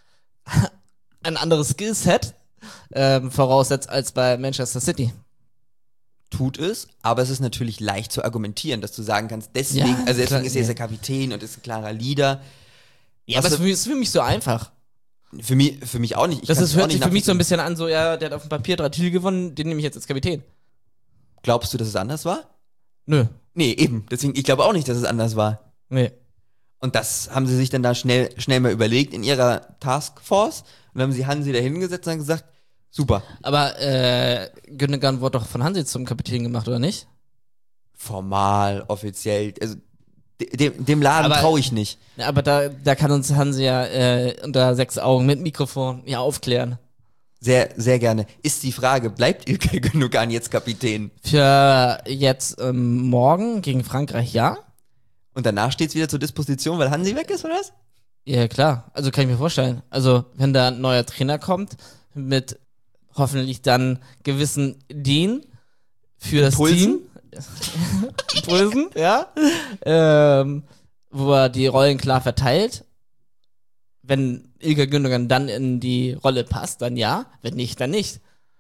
ein anderes Skillset ähm, voraussetzt als bei Manchester City. Tut es, aber es ist natürlich leicht zu argumentieren, dass du sagen kannst, deswegen, Ja, also deswegen klar, ist er jetzt ja. der Kapitän und ist ein klarer Leader. Ja, aber Was es ist für mich- ist für mich so einfach. Für mich, für mich auch nicht. Ich Das kann's ist, auch hört nicht sich für mich so ein nachvollziehen. bisschen an, so, ja, der hat auf dem Papier drei Titel gewonnen, den nehme ich jetzt als Kapitän. Glaubst du, dass es anders war? Nö. Nee, eben. Deswegen, ich glaube auch nicht, dass es anders war. Nee. Und das haben sie sich dann da schnell, schnell mal überlegt in ihrer Taskforce. Und dann haben sie Hansi da hingesetzt und haben gesagt, super. Aber äh, Gündogan wurde doch von Hansi zum Kapitän gemacht, oder nicht? Formal, offiziell, also de- dem, dem Laden Aber- traue ich nicht. Ja, aber da, da kann uns Hansi ja äh, unter sechs Augen mit Mikrofon ja aufklären. Sehr, sehr gerne. Ist die Frage, bleibt Ilkay Gündogan jetzt Kapitän? Für jetzt ähm, morgen gegen Frankreich, ja. Und danach steht es wieder zur Disposition, weil Hansi weg ist, oder was? Ja, klar. Also kann ich mir vorstellen. Also, wenn da ein neuer Trainer kommt, mit hoffentlich dann gewissen Ideen für das Impulsen? Team. Impulsen, ja. Ähm, wo er die Rollen klar verteilt. Wenn Ilkay Gündogan dann in die Rolle passt, dann ja. Wenn nicht, dann nicht.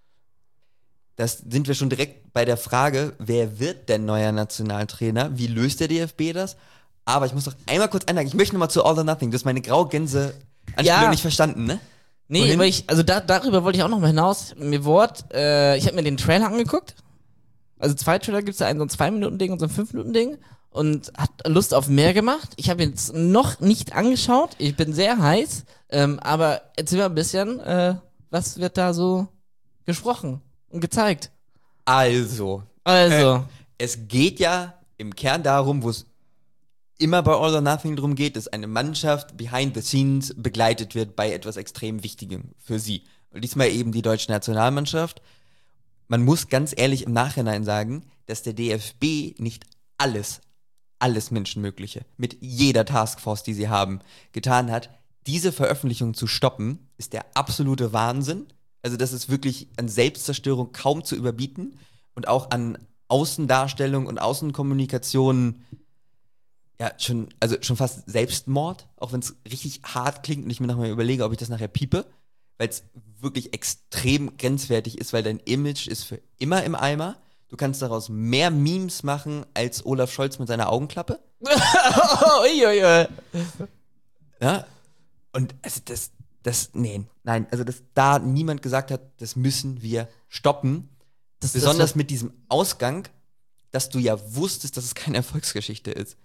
Das sind wir schon direkt bei der Frage, wer wird denn neuer Nationaltrainer? Wie löst der D F B das? Aber ich muss noch einmal kurz einhaken. Ich möchte nochmal zu All or Nothing. Du hast meine Graugänse-Anspielung Ja. nicht verstanden, ne? Nee, Wohin? aber ich, also da, darüber wollte ich auch noch mal hinaus. Mir wurde, äh, ich habe mir den Trailer angeguckt. Also zwei Trailer gibt's da, einen so ein zwei Minuten Ding und so ein fünf Minuten Ding. Und hat Lust auf mehr gemacht. Ich habe jetzt noch nicht angeschaut. Ich bin sehr heiß. Ähm, aber erzähl mal ein bisschen, äh, was wird da so gesprochen und gezeigt? Also, Also, Äh, es geht ja im Kern darum, wo es immer bei All or Nothing drum geht, dass eine Mannschaft behind the scenes begleitet wird bei etwas extrem Wichtigem für sie. Und diesmal eben die deutsche Nationalmannschaft. Man muss ganz ehrlich im Nachhinein sagen, dass der D F B nicht alles, alles Menschenmögliche mit jeder Taskforce, die sie haben, getan hat. Diese Veröffentlichung zu stoppen, ist der absolute Wahnsinn. Also das ist wirklich an Selbstzerstörung kaum zu überbieten und auch an Außendarstellung und Außenkommunikation ja schon, also schon fast Selbstmord, auch wenn es richtig hart klingt und ich mir nochmal überlege, ob ich das nachher piepe, weil es wirklich extrem grenzwertig ist, weil dein Image ist für immer im Eimer. Du kannst daraus mehr Memes machen als Olaf Scholz mit seiner Augenklappe. Uiuiui. Ja, und also das, das, nee, nein, also dass da niemand gesagt hat, das müssen wir stoppen. Das, Besonders das, mit diesem Ausgang, dass du ja wusstest, dass es keine Erfolgsgeschichte ist.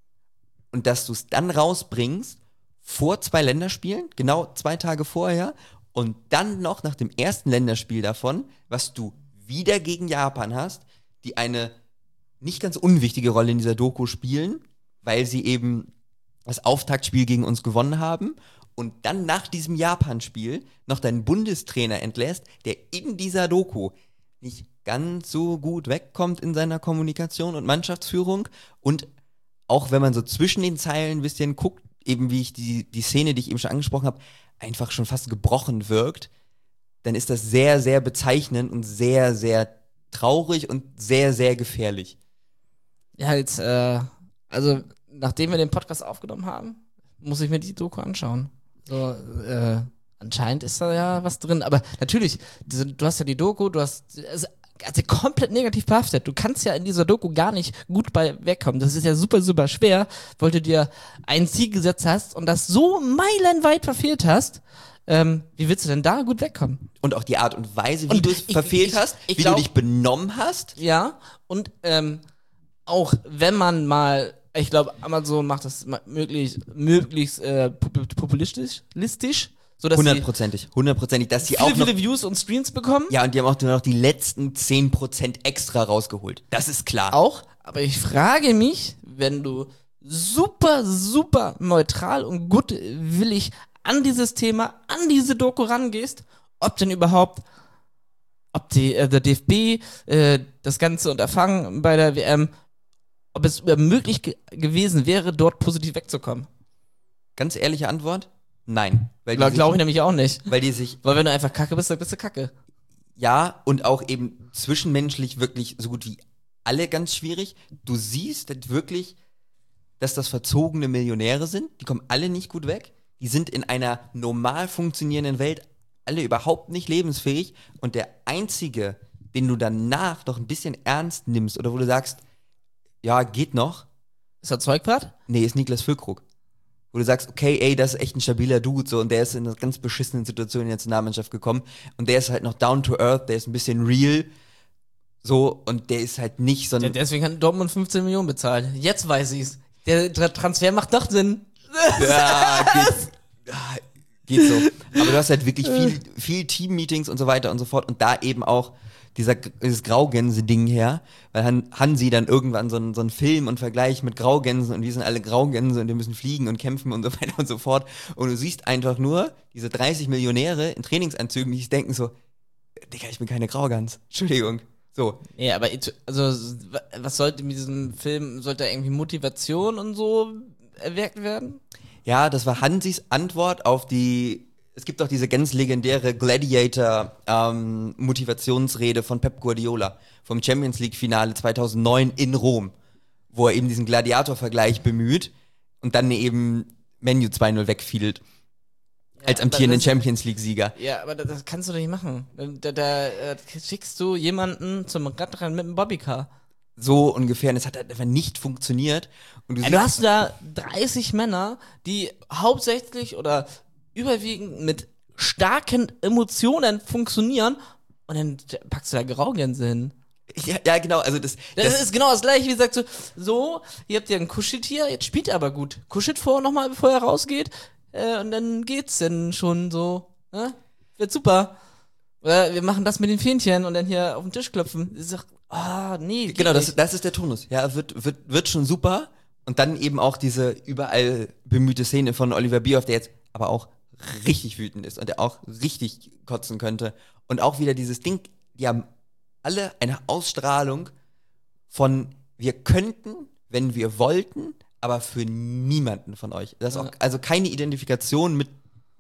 Und dass du es dann rausbringst, vor zwei Länderspielen, genau zwei Tage vorher, und dann noch nach dem ersten Länderspiel davon, was du wieder gegen Japan hast, die eine nicht ganz unwichtige Rolle in dieser Doku spielen, weil sie eben das Auftaktspiel gegen uns gewonnen haben und dann nach diesem Japan-Spiel noch deinen Bundestrainer entlässt, der in dieser Doku nicht ganz so gut wegkommt in seiner Kommunikation und Mannschaftsführung und auch wenn man so zwischen den Zeilen ein bisschen guckt, eben wie ich die, die Szene, die ich eben schon angesprochen habe, einfach schon fast gebrochen wirkt, dann ist das sehr, sehr bezeichnend und sehr, sehr traurig und sehr, sehr gefährlich. ja, jetzt, äh, also, nachdem wir den Podcast aufgenommen haben, muss ich mir die Doku anschauen. So, äh, anscheinend ist da ja was drin. Aber natürlich, diese, du hast ja die Doku, du hast, also, also komplett negativ behaftet. Du kannst ja in dieser Doku gar nicht gut bei wegkommen. Das ist ja super, super schwer, weil du dir ein Ziel gesetzt hast und das so meilenweit verfehlt hast. Ähm, wie willst du denn da gut wegkommen? Und auch die Art und Weise, wie Und du es ich- verfehlt ich- hast, ich wie glaub- du dich benommen hast. Ja, und ähm, auch wenn man mal, ich glaube, Amazon macht das ma- möglichst, möglichst äh, pop- populistisch, listisch, sodass sie Hundertprozentig, hundertprozentig, dass sie viele, auch noch, viele Views und Streams bekommen. ja, und die haben auch nur noch die letzten zehn Prozent extra rausgeholt. Das ist klar. Auch, aber ich frage mich, wenn du super, super neutral und gutwillig an dieses Thema, an diese Doku rangehst, ob denn überhaupt, ob die, äh, der D F B äh, das Ganze unterfangen bei der W M, ob es überhaupt möglich ge gewesen wäre, dort positiv wegzukommen. Ganz ehrliche Antwort? Nein. Weil die, Glaube glaub ich sich, nämlich auch nicht. weil die sich, Weil wenn du einfach kacke bist, dann bist du kacke. ja, und auch eben zwischenmenschlich wirklich so gut wie alle ganz schwierig. Du siehst halt wirklich, dass das verzogene Millionäre sind. Die kommen alle nicht gut weg. Die sind in einer normal funktionierenden Welt alle überhaupt nicht lebensfähig. Und der einzige, den du danach noch ein bisschen ernst nimmst oder wo du sagst, ja, geht noch, Ist das Zeugwart? nee, ist Niklas Füllkrug. Wo du sagst, okay, ey, das ist echt ein stabiler Dude, so, und der ist in einer ganz beschissenen Situation in die Nationalmannschaft gekommen. Und der ist halt noch down to earth, der ist ein bisschen real, so, und der ist halt nicht so ein. Ja, deswegen hat Dortmund fünfzehn Millionen bezahlt. Jetzt weiß ich's. Der Tra- Transfer macht doch Sinn. Ja, geht, ja, geht so. Aber du hast halt wirklich viel, viel Team-Meetings und so weiter und so fort. Und da eben auch dieser, dieses Graugänse-Ding her, weil Han, Hansi dann irgendwann so einen so einen Film und Vergleich mit Graugänsen und wir sind alle Graugänse und wir müssen fliegen und kämpfen und so weiter und so fort. Und du siehst einfach nur diese dreißig Millionäre in Trainingsanzügen, die sich denken so, Digga, ich bin keine Graugans. Entschuldigung. So. Ja, aber it- also was sollte mit diesem Film, sollte da irgendwie Motivation und so erwirkt werden? Ja, das war Hansis Antwort auf die, es gibt auch diese ganz legendäre Gladiator-Motivationsrede von Pep Guardiola vom Champions League-Finale zweitausendneun in Rom, wo er eben diesen Gladiator-Vergleich bemüht und dann eben Menu zwei null wegfiedelt. Als amtierenden Champions League-Sieger. Ja, aber das, das kannst du doch nicht machen. Da, da äh, schickst du jemanden zum Radrennen mit einem Bobbycar. So ungefähr, und es hat halt einfach nicht funktioniert. Und du, Ja, du hast da dreißig Männer, die hauptsächlich oder überwiegend mit starken Emotionen funktionieren und dann packst du da Graugänse hin. ja, ja, genau, also das, Das, das ist genau das gleiche, wie sagst du, so, ihr habt ja ein Kuscheltier, jetzt spielt er aber gut. Kuschelt vor nochmal, bevor er rausgeht, äh, und dann geht's dann schon so, ne? Wird super. Oder wir machen das mit den Fähnchen und dann hier auf den Tisch klopfen. Ich sag, ah, nee. geht genau, das, nicht. das ist der Tonus. Ja, wird, wird, wird schon super. Und dann eben auch diese überall bemühte Szene von Oliver Bierhoff, der jetzt aber auch richtig wütend ist und der auch richtig kotzen könnte. Und auch wieder dieses Ding, die haben alle eine Ausstrahlung von wir könnten, wenn wir wollten, aber für niemanden von euch. Das ist auch, also keine Identifikation mit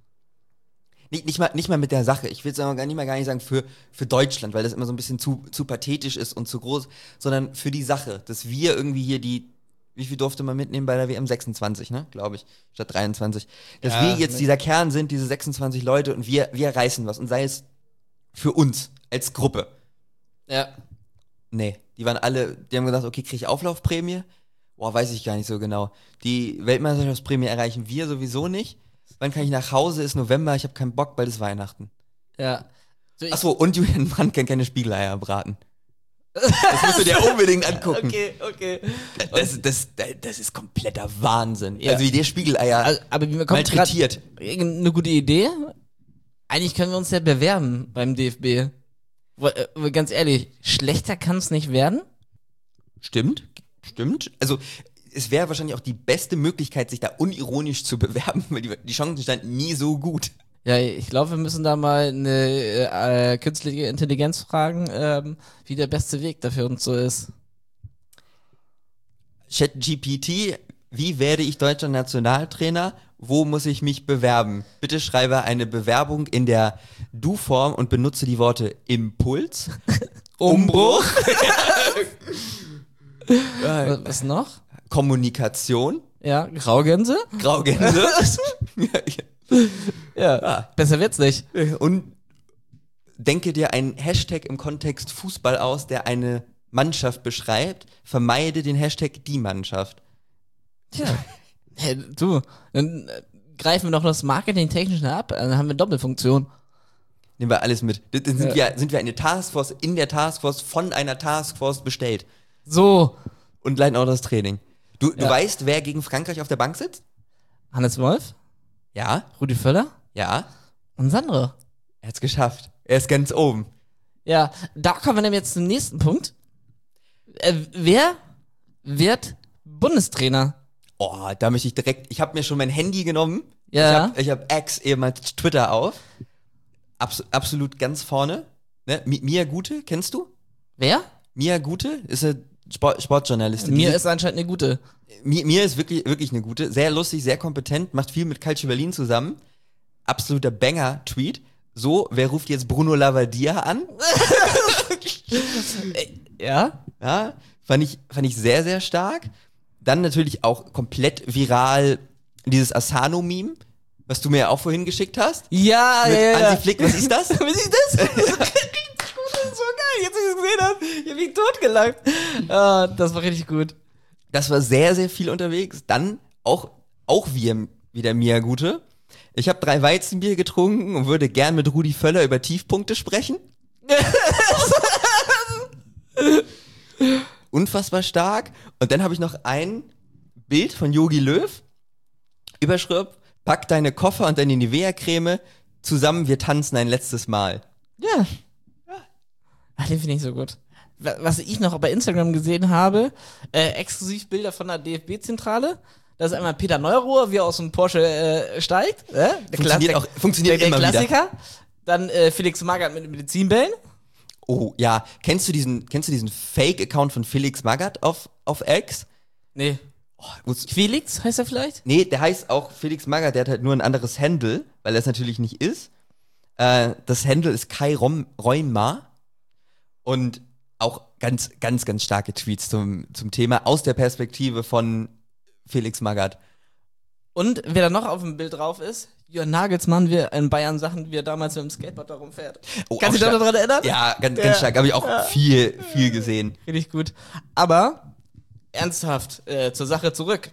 Nicht, nicht, mal, nicht mal mit der Sache. Ich will es aber gar nicht mal gar nicht sagen für, für Deutschland, weil das immer so ein bisschen zu, zu pathetisch ist und zu groß, sondern für die Sache, dass wir irgendwie hier die, wie viel durfte man mitnehmen bei der W M? sechsundzwanzig, ne, glaube ich, statt dreiundzwanzig. Dass Ja, wir jetzt ne. dieser Kern sind, diese sechsundzwanzig Leute und wir, wir reißen was und sei es für uns als Gruppe. Ja. Nee, die waren alle, die haben gesagt, okay, kriege ich Auflaufprämie? Boah, weiß ich gar nicht so genau. Die Weltmeisterschaftsprämie erreichen wir sowieso nicht. Wann kann ich nach Hause? Ist November, ich habe keinen Bock, bald ist Weihnachten. Ja. So, ich- Achso, und Julian Brandt kann keine Spiegeleier braten. Das musst du dir unbedingt angucken. Okay, okay. Das, das, das, das ist kompletter Wahnsinn. Ja. Also wie der Spiegeleier Also, aber mir kommt grad malträtiert. eine gute Idee. Eigentlich können wir uns ja bewerben beim D F B. Wo- äh, Ganz ehrlich, schlechter kann es nicht werden. Stimmt, stimmt. Also es wäre wahrscheinlich auch die beste Möglichkeit, sich da unironisch zu bewerben, weil die, die Chancen standen nie so gut. Ja, ich glaube, wir müssen da mal eine äh, künstliche Intelligenz fragen, ähm, wie der beste Weg dafür uns so ist. ChatGPT, wie werde ich deutscher Nationaltrainer? Wo muss ich mich bewerben? Bitte schreibe eine Bewerbung in der Du-Form und benutze die Worte Impuls, Umbruch, Was, was noch? Kommunikation, Ja, Graugänse? Graugänse Ja, Ah. besser wird's nicht. und denke dir einen Hashtag im Kontext Fußball aus, der eine Mannschaft beschreibt. Vermeide den Hashtag die Mannschaft. Tja. Hey, du, dann äh, greifen wir doch das Marketing-Technische ab, dann haben wir Doppelfunktion. Nehmen wir alles mit. Dann sind, Ja. wir, sind wir eine Taskforce in der Taskforce von einer Taskforce bestellt. So, Und leiten auch das Training. Du, du Ja. weißt, wer gegen Frankreich auf der Bank sitzt? Hannes Wolf, Ja, Rudi Völler ja. und Sandro. Er hat's geschafft. Er ist ganz oben. Ja, da kommen wir nämlich jetzt zum nächsten Punkt. Äh, wer wird Bundestrainer? Oh, da möchte ich direkt. Ich habe mir schon mein Handy genommen. Ja. Ich habe ich hab X, ehemals Twitter auf. Abs absolut ganz vorne. Ne? Mi- Mia Gute, kennst du? Wer? Mia Gute ist eine Sport Sportjournalistin. Mir Die- ist anscheinend eine gute. Mir, mir ist wirklich, wirklich eine gute. Sehr lustig, sehr kompetent, macht viel mit Calcio Berlin zusammen. Absoluter Banger-Tweet. So, wer ruft jetzt Bruno Labbadia an? Ja? Ja, fand ich, fand ich sehr, sehr stark. Dann natürlich auch komplett viral dieses Asano-Meme, was du mir ja auch vorhin geschickt hast. Ja, Mit ja, ja. Hansi Flick, was ist das? Was ist das? Das ist richtig gut, das ist so geil. Jetzt, als ich es gesehen habe, ich hab mich totgelacht. Ah, das war richtig gut. Das war sehr, sehr viel unterwegs. Dann auch, auch wie, wieder Mia Gute. Ich habe drei Weizenbier getrunken und würde gern mit Rudi Völler über Tiefpunkte sprechen. Unfassbar stark. Und dann habe ich noch ein Bild von Jogi Löw. Überschrift: Pack deine Koffer und deine Nivea-Creme. Zusammen, wir tanzen ein letztes Mal. Ja. Ach, den finde ich so gut. Wa- Was ich noch bei Instagram gesehen habe, äh, exklusiv Bilder von der D F B-Zentrale. Da ist einmal Peter Neuruhr, wie er aus dem Porsche äh, steigt. Äh? Der Funktioniert Kla- auch- funktioniert der, der immer wieder. Klassiker. Dann äh, Felix Magath mit Medizinbällen. Oh, ja. Kennst du diesen, kennst du diesen Fake-Account von Felix Magath auf, auf X? Nee. Oh, muss, Felix heißt er vielleicht? nee, der heißt auch Felix Magath, der hat halt nur ein anderes Handle, weil er es natürlich nicht ist. Äh, das Handle ist Kai Rom, Reuma. Und auch ganz, ganz, ganz starke Tweets zum, zum Thema aus der Perspektive von Felix Magath. Und wer da noch auf dem Bild drauf ist, Jörn Nagelsmann, wie er in Bayern Sachen, wie er damals mit dem Skateboard da rumfährt. Oh, Kannst du auch dich noch stark. daran erinnern? Ja, ganz, Ja. ganz stark. Habe ich auch viel, viel gesehen. Richtig gut. Aber ernsthaft äh, zur Sache zurück.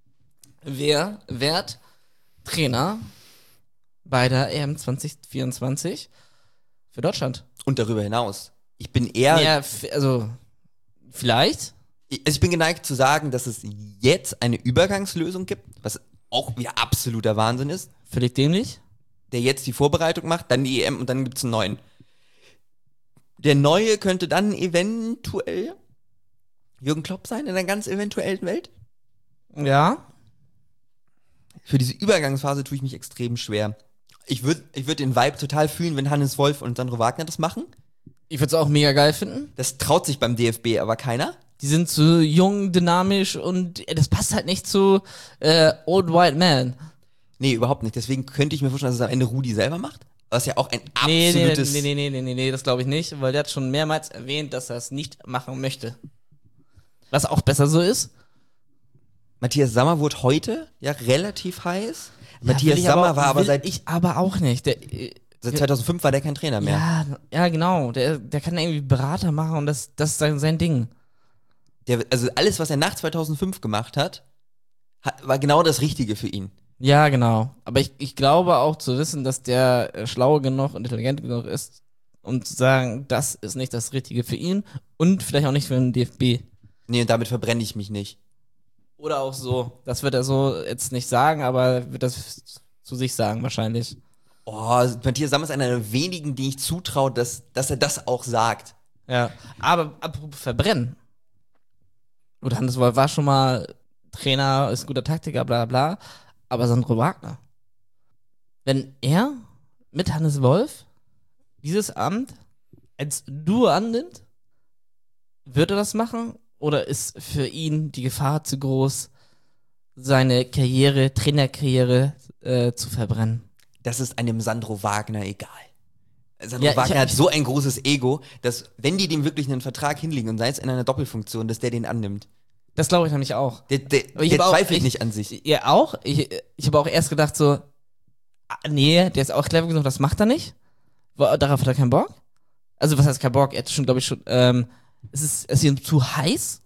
Wer wird Trainer bei der E M zwanzig vierundzwanzig für Deutschland? Und darüber hinaus. Ich bin eher, Ja, f- also vielleicht. also ich bin geneigt zu sagen, dass es jetzt eine Übergangslösung gibt, was auch wieder absoluter Wahnsinn ist, Völlig dämlich. der jetzt die Vorbereitung macht, dann die E M und dann gibt's einen neuen. Der neue könnte dann eventuell Jürgen Klopp sein in einer ganz eventuellen Welt. Ja. Für diese Übergangsphase tue ich mich extrem schwer. Ich würde ich würd den Vibe total fühlen, wenn Hannes Wolf und Sandro Wagner das machen. Ich würde es auch mega geil finden. Das traut sich beim D F B aber keiner. Die sind zu jung, dynamisch und äh, das passt halt nicht zu äh, Old White Man. Nee, überhaupt nicht. Deswegen könnte ich mir vorstellen, dass es am Ende Rudi selber macht. Was ja auch ein Nee, nee, absolutes... nee, nee, nee, nee, nee, nee, das glaube ich nicht, weil der hat schon mehrmals erwähnt, dass er es nicht machen möchte. Was auch besser so ist. Matthias Sammer wurde heute ja relativ heiß. Ja, Matthias will ich Sammer aber, war aber will seit, ich aber auch nicht. Der, äh, seit zweitausendfünf war der kein Trainer mehr. ja, ja, genau. Der, der kann irgendwie Berater machen und das, das ist sein, sein Ding. Der, also alles, was er nach zweitausendfünf gemacht hat, hat, war genau das Richtige für ihn. Ja, genau. Aber ich, ich glaube auch zu wissen, dass der äh, schlau genug und intelligent genug ist, um zu sagen, das ist nicht das Richtige für ihn und vielleicht auch nicht für den D F B. Nee, und damit verbrenne ich mich nicht. Oder auch so. Das wird er so jetzt nicht sagen, aber wird das zu sich sagen wahrscheinlich. Oh, Matthias Sammer ist einer der wenigen, die ich zutraue, dass, dass er das auch sagt. Ja. Aber apropos verbrennen. Gut, Hannes Wolf war schon mal Trainer, ist guter Taktiker, bla bla. Aber Sandro Wagner. Wenn er mit Hannes Wolf dieses Amt als Duo annimmt, wird er das machen? Oder ist für ihn die Gefahr zu groß, seine Karriere, Trainerkarriere äh, zu verbrennen? Das ist einem Sandro Wagner egal. Sandro Ja, ich- Wagner hat ich- so ein großes Ego, dass, wenn die dem wirklich einen Vertrag hinlegen und sei es in einer Doppelfunktion, dass der den annimmt. Das glaube ich nämlich auch. Der, der, Aber ich der hab auch- zweifelt ich- nicht an sich. Ja, auch. Ich, ich habe auch erst gedacht so, ah, nee, der ist auch clever genug, das macht er nicht. Wo- Darauf hat er keinen Bock. Also, was heißt kein Bock? Er hat schon, glaube ich, schon, ähm, es ist, es ist ihm zu heiß.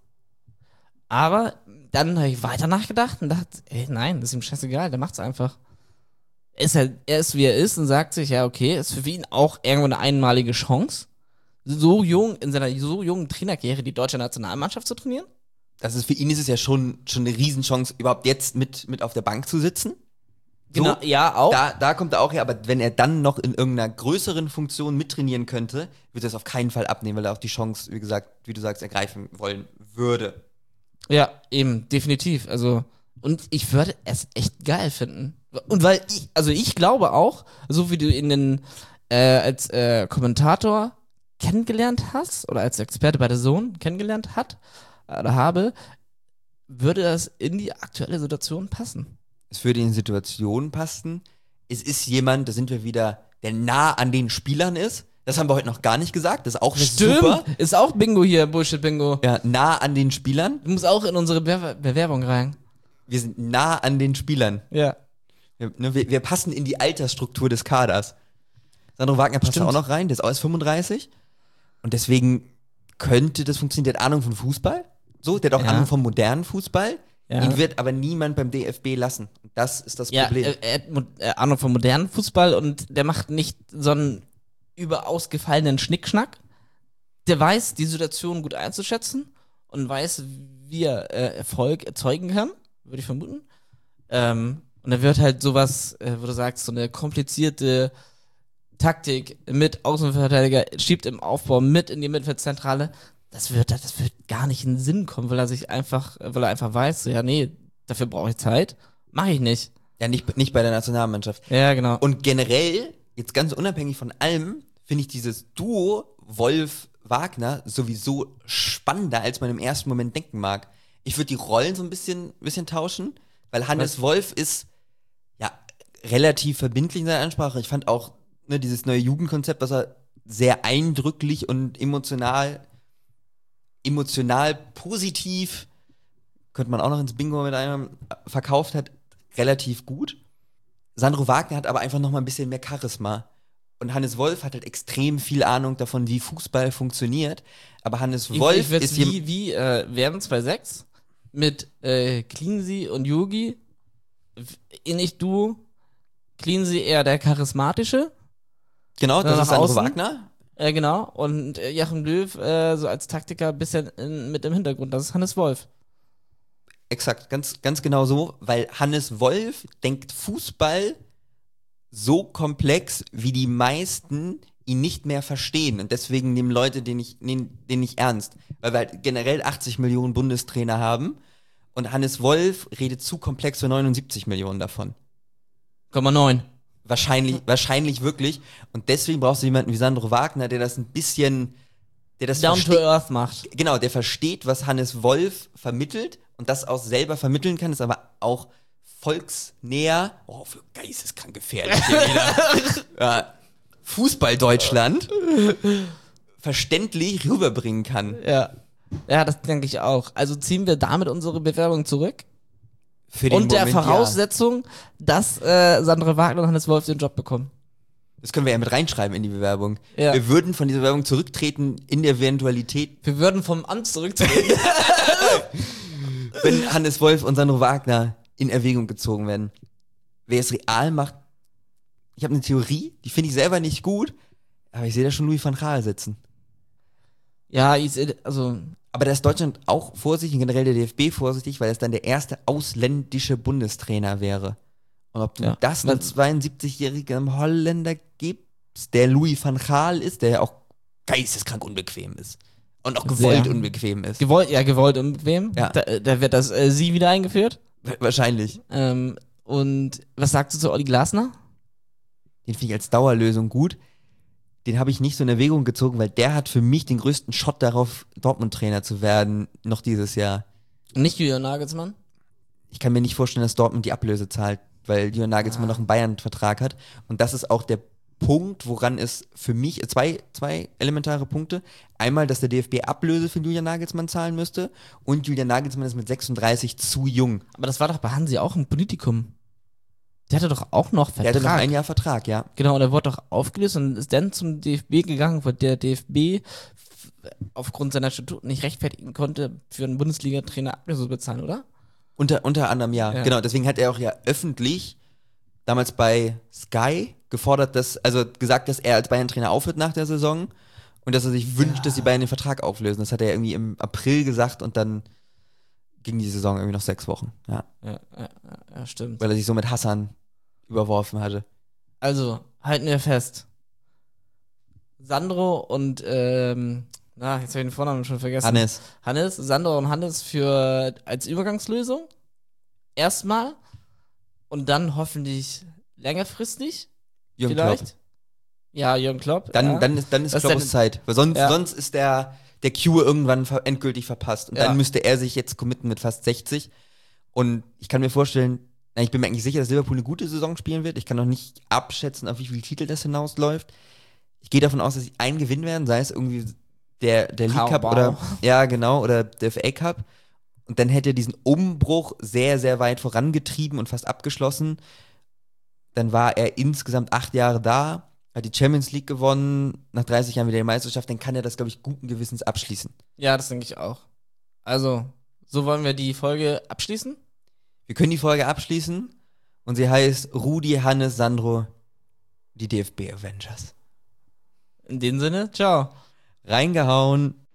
Aber dann habe ich weiter nachgedacht und dachte, ey, nein, das ist ihm scheißegal, der macht's einfach. Er ist halt, er ist wie er ist und sagt sich, ja, okay, ist für ihn auch irgendwo eine einmalige Chance, so jung, in seiner so jungen Trainerkarriere die deutsche Nationalmannschaft zu trainieren. Das ist, für ihn ist es ja schon, schon eine Riesenchance, überhaupt jetzt mit, mit auf der Bank zu sitzen. So, Genau, ja, auch. Da, da kommt er auch her, aber wenn er dann noch in irgendeiner größeren Funktion mittrainieren könnte, würde er es auf keinen Fall abnehmen, weil er auch die Chance, wie gesagt, wie du sagst, ergreifen wollen würde. Ja, eben, definitiv. Also, und ich würde es echt geil finden. Und weil ich, also ich glaube auch, so wie du ihn den, äh, als äh, Kommentator kennengelernt hast, oder als Experte bei der Zone kennengelernt hat, oder habe, würde das in die aktuelle Situation passen. Es würde in die Situation passen. Es ist jemand, da sind wir wieder, der nah an den Spielern ist. Das haben wir heute noch gar nicht gesagt. Das ist auch super. Ist auch Bingo hier, Bullshit-Bingo. Ja, nah an den Spielern. Du musst auch in unsere Bewer- Bewerbung rein. Wir sind nah an den Spielern. Ja. Wir, ne, wir, wir passen in die Altersstruktur des Kaders. Sandro Wagner passt da Stimmt. auch noch rein, der ist auch erst fünfunddreißig. Und deswegen könnte das funktionieren. Der hat Ahnung von Fußball. So, der hat auch Ja. Ahnung vom modernen Fußball. Ja. Ihn wird aber niemand beim D F B lassen. Und das ist das Ja, Problem. er, er hat mo- äh, Ahnung vom modernen Fußball und der macht nicht so einen überausgefallenen Schnickschnack. Der weiß, die Situation gut einzuschätzen und weiß, wie er äh, Erfolg erzeugen kann, würde ich vermuten. Ähm, und er wird halt sowas, äh, wo du sagst, so eine komplizierte Taktik, mit Außenverteidiger, schiebt im Aufbau mit in die Mittelfeldzentrale. Das wird, das wird gar nicht in den Sinn kommen, weil er sich einfach, weil er einfach weiß, so, ja, nee, dafür brauche ich Zeit. Mache ich nicht. Ja, nicht, nicht bei der Nationalmannschaft. Ja, genau. Und generell, jetzt ganz unabhängig von allem, finde ich dieses Duo Wolf-Wagner sowieso spannender, als man im ersten Moment denken mag. Ich würde die Rollen so ein bisschen, bisschen tauschen, weil Hannes Was? Wolf ist ja relativ verbindlich in seiner Ansprache. Ich fand auch ne, dieses neue Jugendkonzept, was er sehr eindrücklich und emotional, emotional positiv, könnte man auch noch ins Bingo mit einem verkauft hat, relativ gut. Sandro Wagner hat aber einfach noch mal ein bisschen mehr Charisma. Und Hannes Wolf hat halt extrem viel Ahnung davon, wie Fußball funktioniert. Aber Hannes Wolf ich, ich würd's ist wie, jem- wie äh, werden zwei sechs mit äh, Cleansey und Yogi. Innig Duo. Cleansey eher der charismatische. genau, das nach ist Sandro außen? Wagner. Äh, genau. Und äh, Joachim Löw äh, so als Taktiker ein bisschen in, mit im Hintergrund. Das ist Hannes Wolf. Exakt, ganz, ganz genau so, weil Hannes Wolf denkt Fußball so komplex, wie die meisten ihn nicht mehr verstehen. Und deswegen nehmen Leute den nicht, den, den nicht ernst. Weil wir halt generell achtzig Millionen Bundestrainer haben. Und Hannes Wolf redet zu komplex für neunundsiebzig Millionen davon. Komma neun. Wahrscheinlich, wahrscheinlich wirklich. Und deswegen brauchst du jemanden wie Sandro Wagner, der das ein bisschen, der das Down to versteht. earth macht. Genau, der versteht, was Hannes Wolf vermittelt und das auch selber vermitteln kann, ist aber auch volksnäher. Oh, für geisteskrank gefährlich hier wieder. Ja, Fußball Deutschland verständlich rüberbringen kann. Ja. Ja, das denke ich auch. Also ziehen wir damit unsere Bewerbung zurück. Für den Und der Moment, Voraussetzung, dass äh, Sandra Wagner und Hannes Wolf den Job bekommen. ja. Das können wir ja mit reinschreiben in die Bewerbung. Ja. Wir würden von dieser Bewerbung zurücktreten in der Eventualität, Wir würden vom Amt zurücktreten. wenn Hannes Wolf und Sandro Wagner in Erwägung gezogen werden. Wer es real macht, ich habe eine Theorie, die finde ich selber nicht gut, aber ich sehe da schon Louis van Gaal sitzen. Ja, ich seh- also Aber da ist Deutschland auch vorsichtig, und generell der D F B vorsichtig, weil es dann der erste ausländische Bundestrainer wäre. Und ob du Ja. das einem zweiundsiebzigjährigen Holländer gibst, der Louis van Gaal ist, der ja auch geisteskrank unbequem ist. Und auch gewollt Sehr. unbequem ist. gewollt, ja, gewollt und bequem. Ja. Da, da wird das äh, Sie wieder eingeführt. Wahrscheinlich. Ähm, und was sagst du zu Olli Glasner? Den finde ich als Dauerlösung gut. Den habe ich nicht so in Erwägung gezogen, weil der hat für mich den größten Shot darauf, Dortmund-Trainer zu werden, noch dieses Jahr. Nicht Julian Nagelsmann? Ich kann mir nicht vorstellen, dass Dortmund die Ablöse zahlt, weil Julian Nagelsmann Ah. noch einen Bayern-Vertrag hat. Und das ist auch der Punkt, woran es für mich, zwei, zwei elementare Punkte. Einmal, dass der D F B Ablöse für Julian Nagelsmann zahlen müsste und Julian Nagelsmann ist mit sechsunddreißig zu jung. Aber das war doch bei Hansi auch ein Politikum. Der hatte doch auch noch Der Vertrag. hatte noch ein Jahr Vertrag, ja. Genau, und er wurde doch aufgelöst und ist dann zum D F B gegangen, weil der D F B f- aufgrund seiner Statuten nicht rechtfertigen konnte, für einen Bundesliga-Trainer Ablöse zu bezahlen, oder? Unter, unter anderem ja. Ja. Genau, deswegen hat er auch ja öffentlich damals bei Sky gefordert, dass, also gesagt, dass er als Bayern-Trainer aufhört nach der Saison und dass er sich wünscht, dass die Bayern den Vertrag auflösen. Das hat er irgendwie im April gesagt und dann ging die Saison irgendwie noch sechs Wochen. Ja. Ja, ja, ja, ja stimmt. Weil er sich so mit Hassan überworfen hatte. Also, halten wir fest. Sandro und, ähm, na, jetzt habe ich den Vornamen schon vergessen. Hannes. Hannes, Sandro und Hannes für, als Übergangslösung. Erstmal. Und dann hoffentlich längerfristig. Jürgen vielleicht. Klopp. Ja, Jürgen Klopp. Dann, ja. dann ist, dann ist Das ist Kloppes dann- Zeit. Weil sonst, Ja. sonst ist der, der Cue irgendwann ver endgültig verpasst. Und Ja. dann müsste er sich jetzt committen mit fast sechzig. Und ich kann mir vorstellen, na, ich bin mir eigentlich sicher, dass Liverpool eine gute Saison spielen wird. Ich kann noch nicht abschätzen, auf wie viele Titel das hinausläuft. Ich gehe davon aus, dass sie einen Gewinn werden, sei es irgendwie der, der League Cup Carabao. oder, ja, genau, oder der F A Cup. Und dann hätte er diesen Umbruch sehr, sehr weit vorangetrieben und fast abgeschlossen. Dann war er insgesamt acht Jahre da, hat die Champions League gewonnen, nach dreißig Jahren wieder die Meisterschaft, dann kann er das, glaube ich, guten Gewissens abschließen. Ja, das denke ich auch. Also, so wollen wir die Folge abschließen. Wir können die Folge abschließen und sie heißt Rudi, Hannes, Sandro, die D F B Avengers. In dem Sinne, ciao. Reingehauen.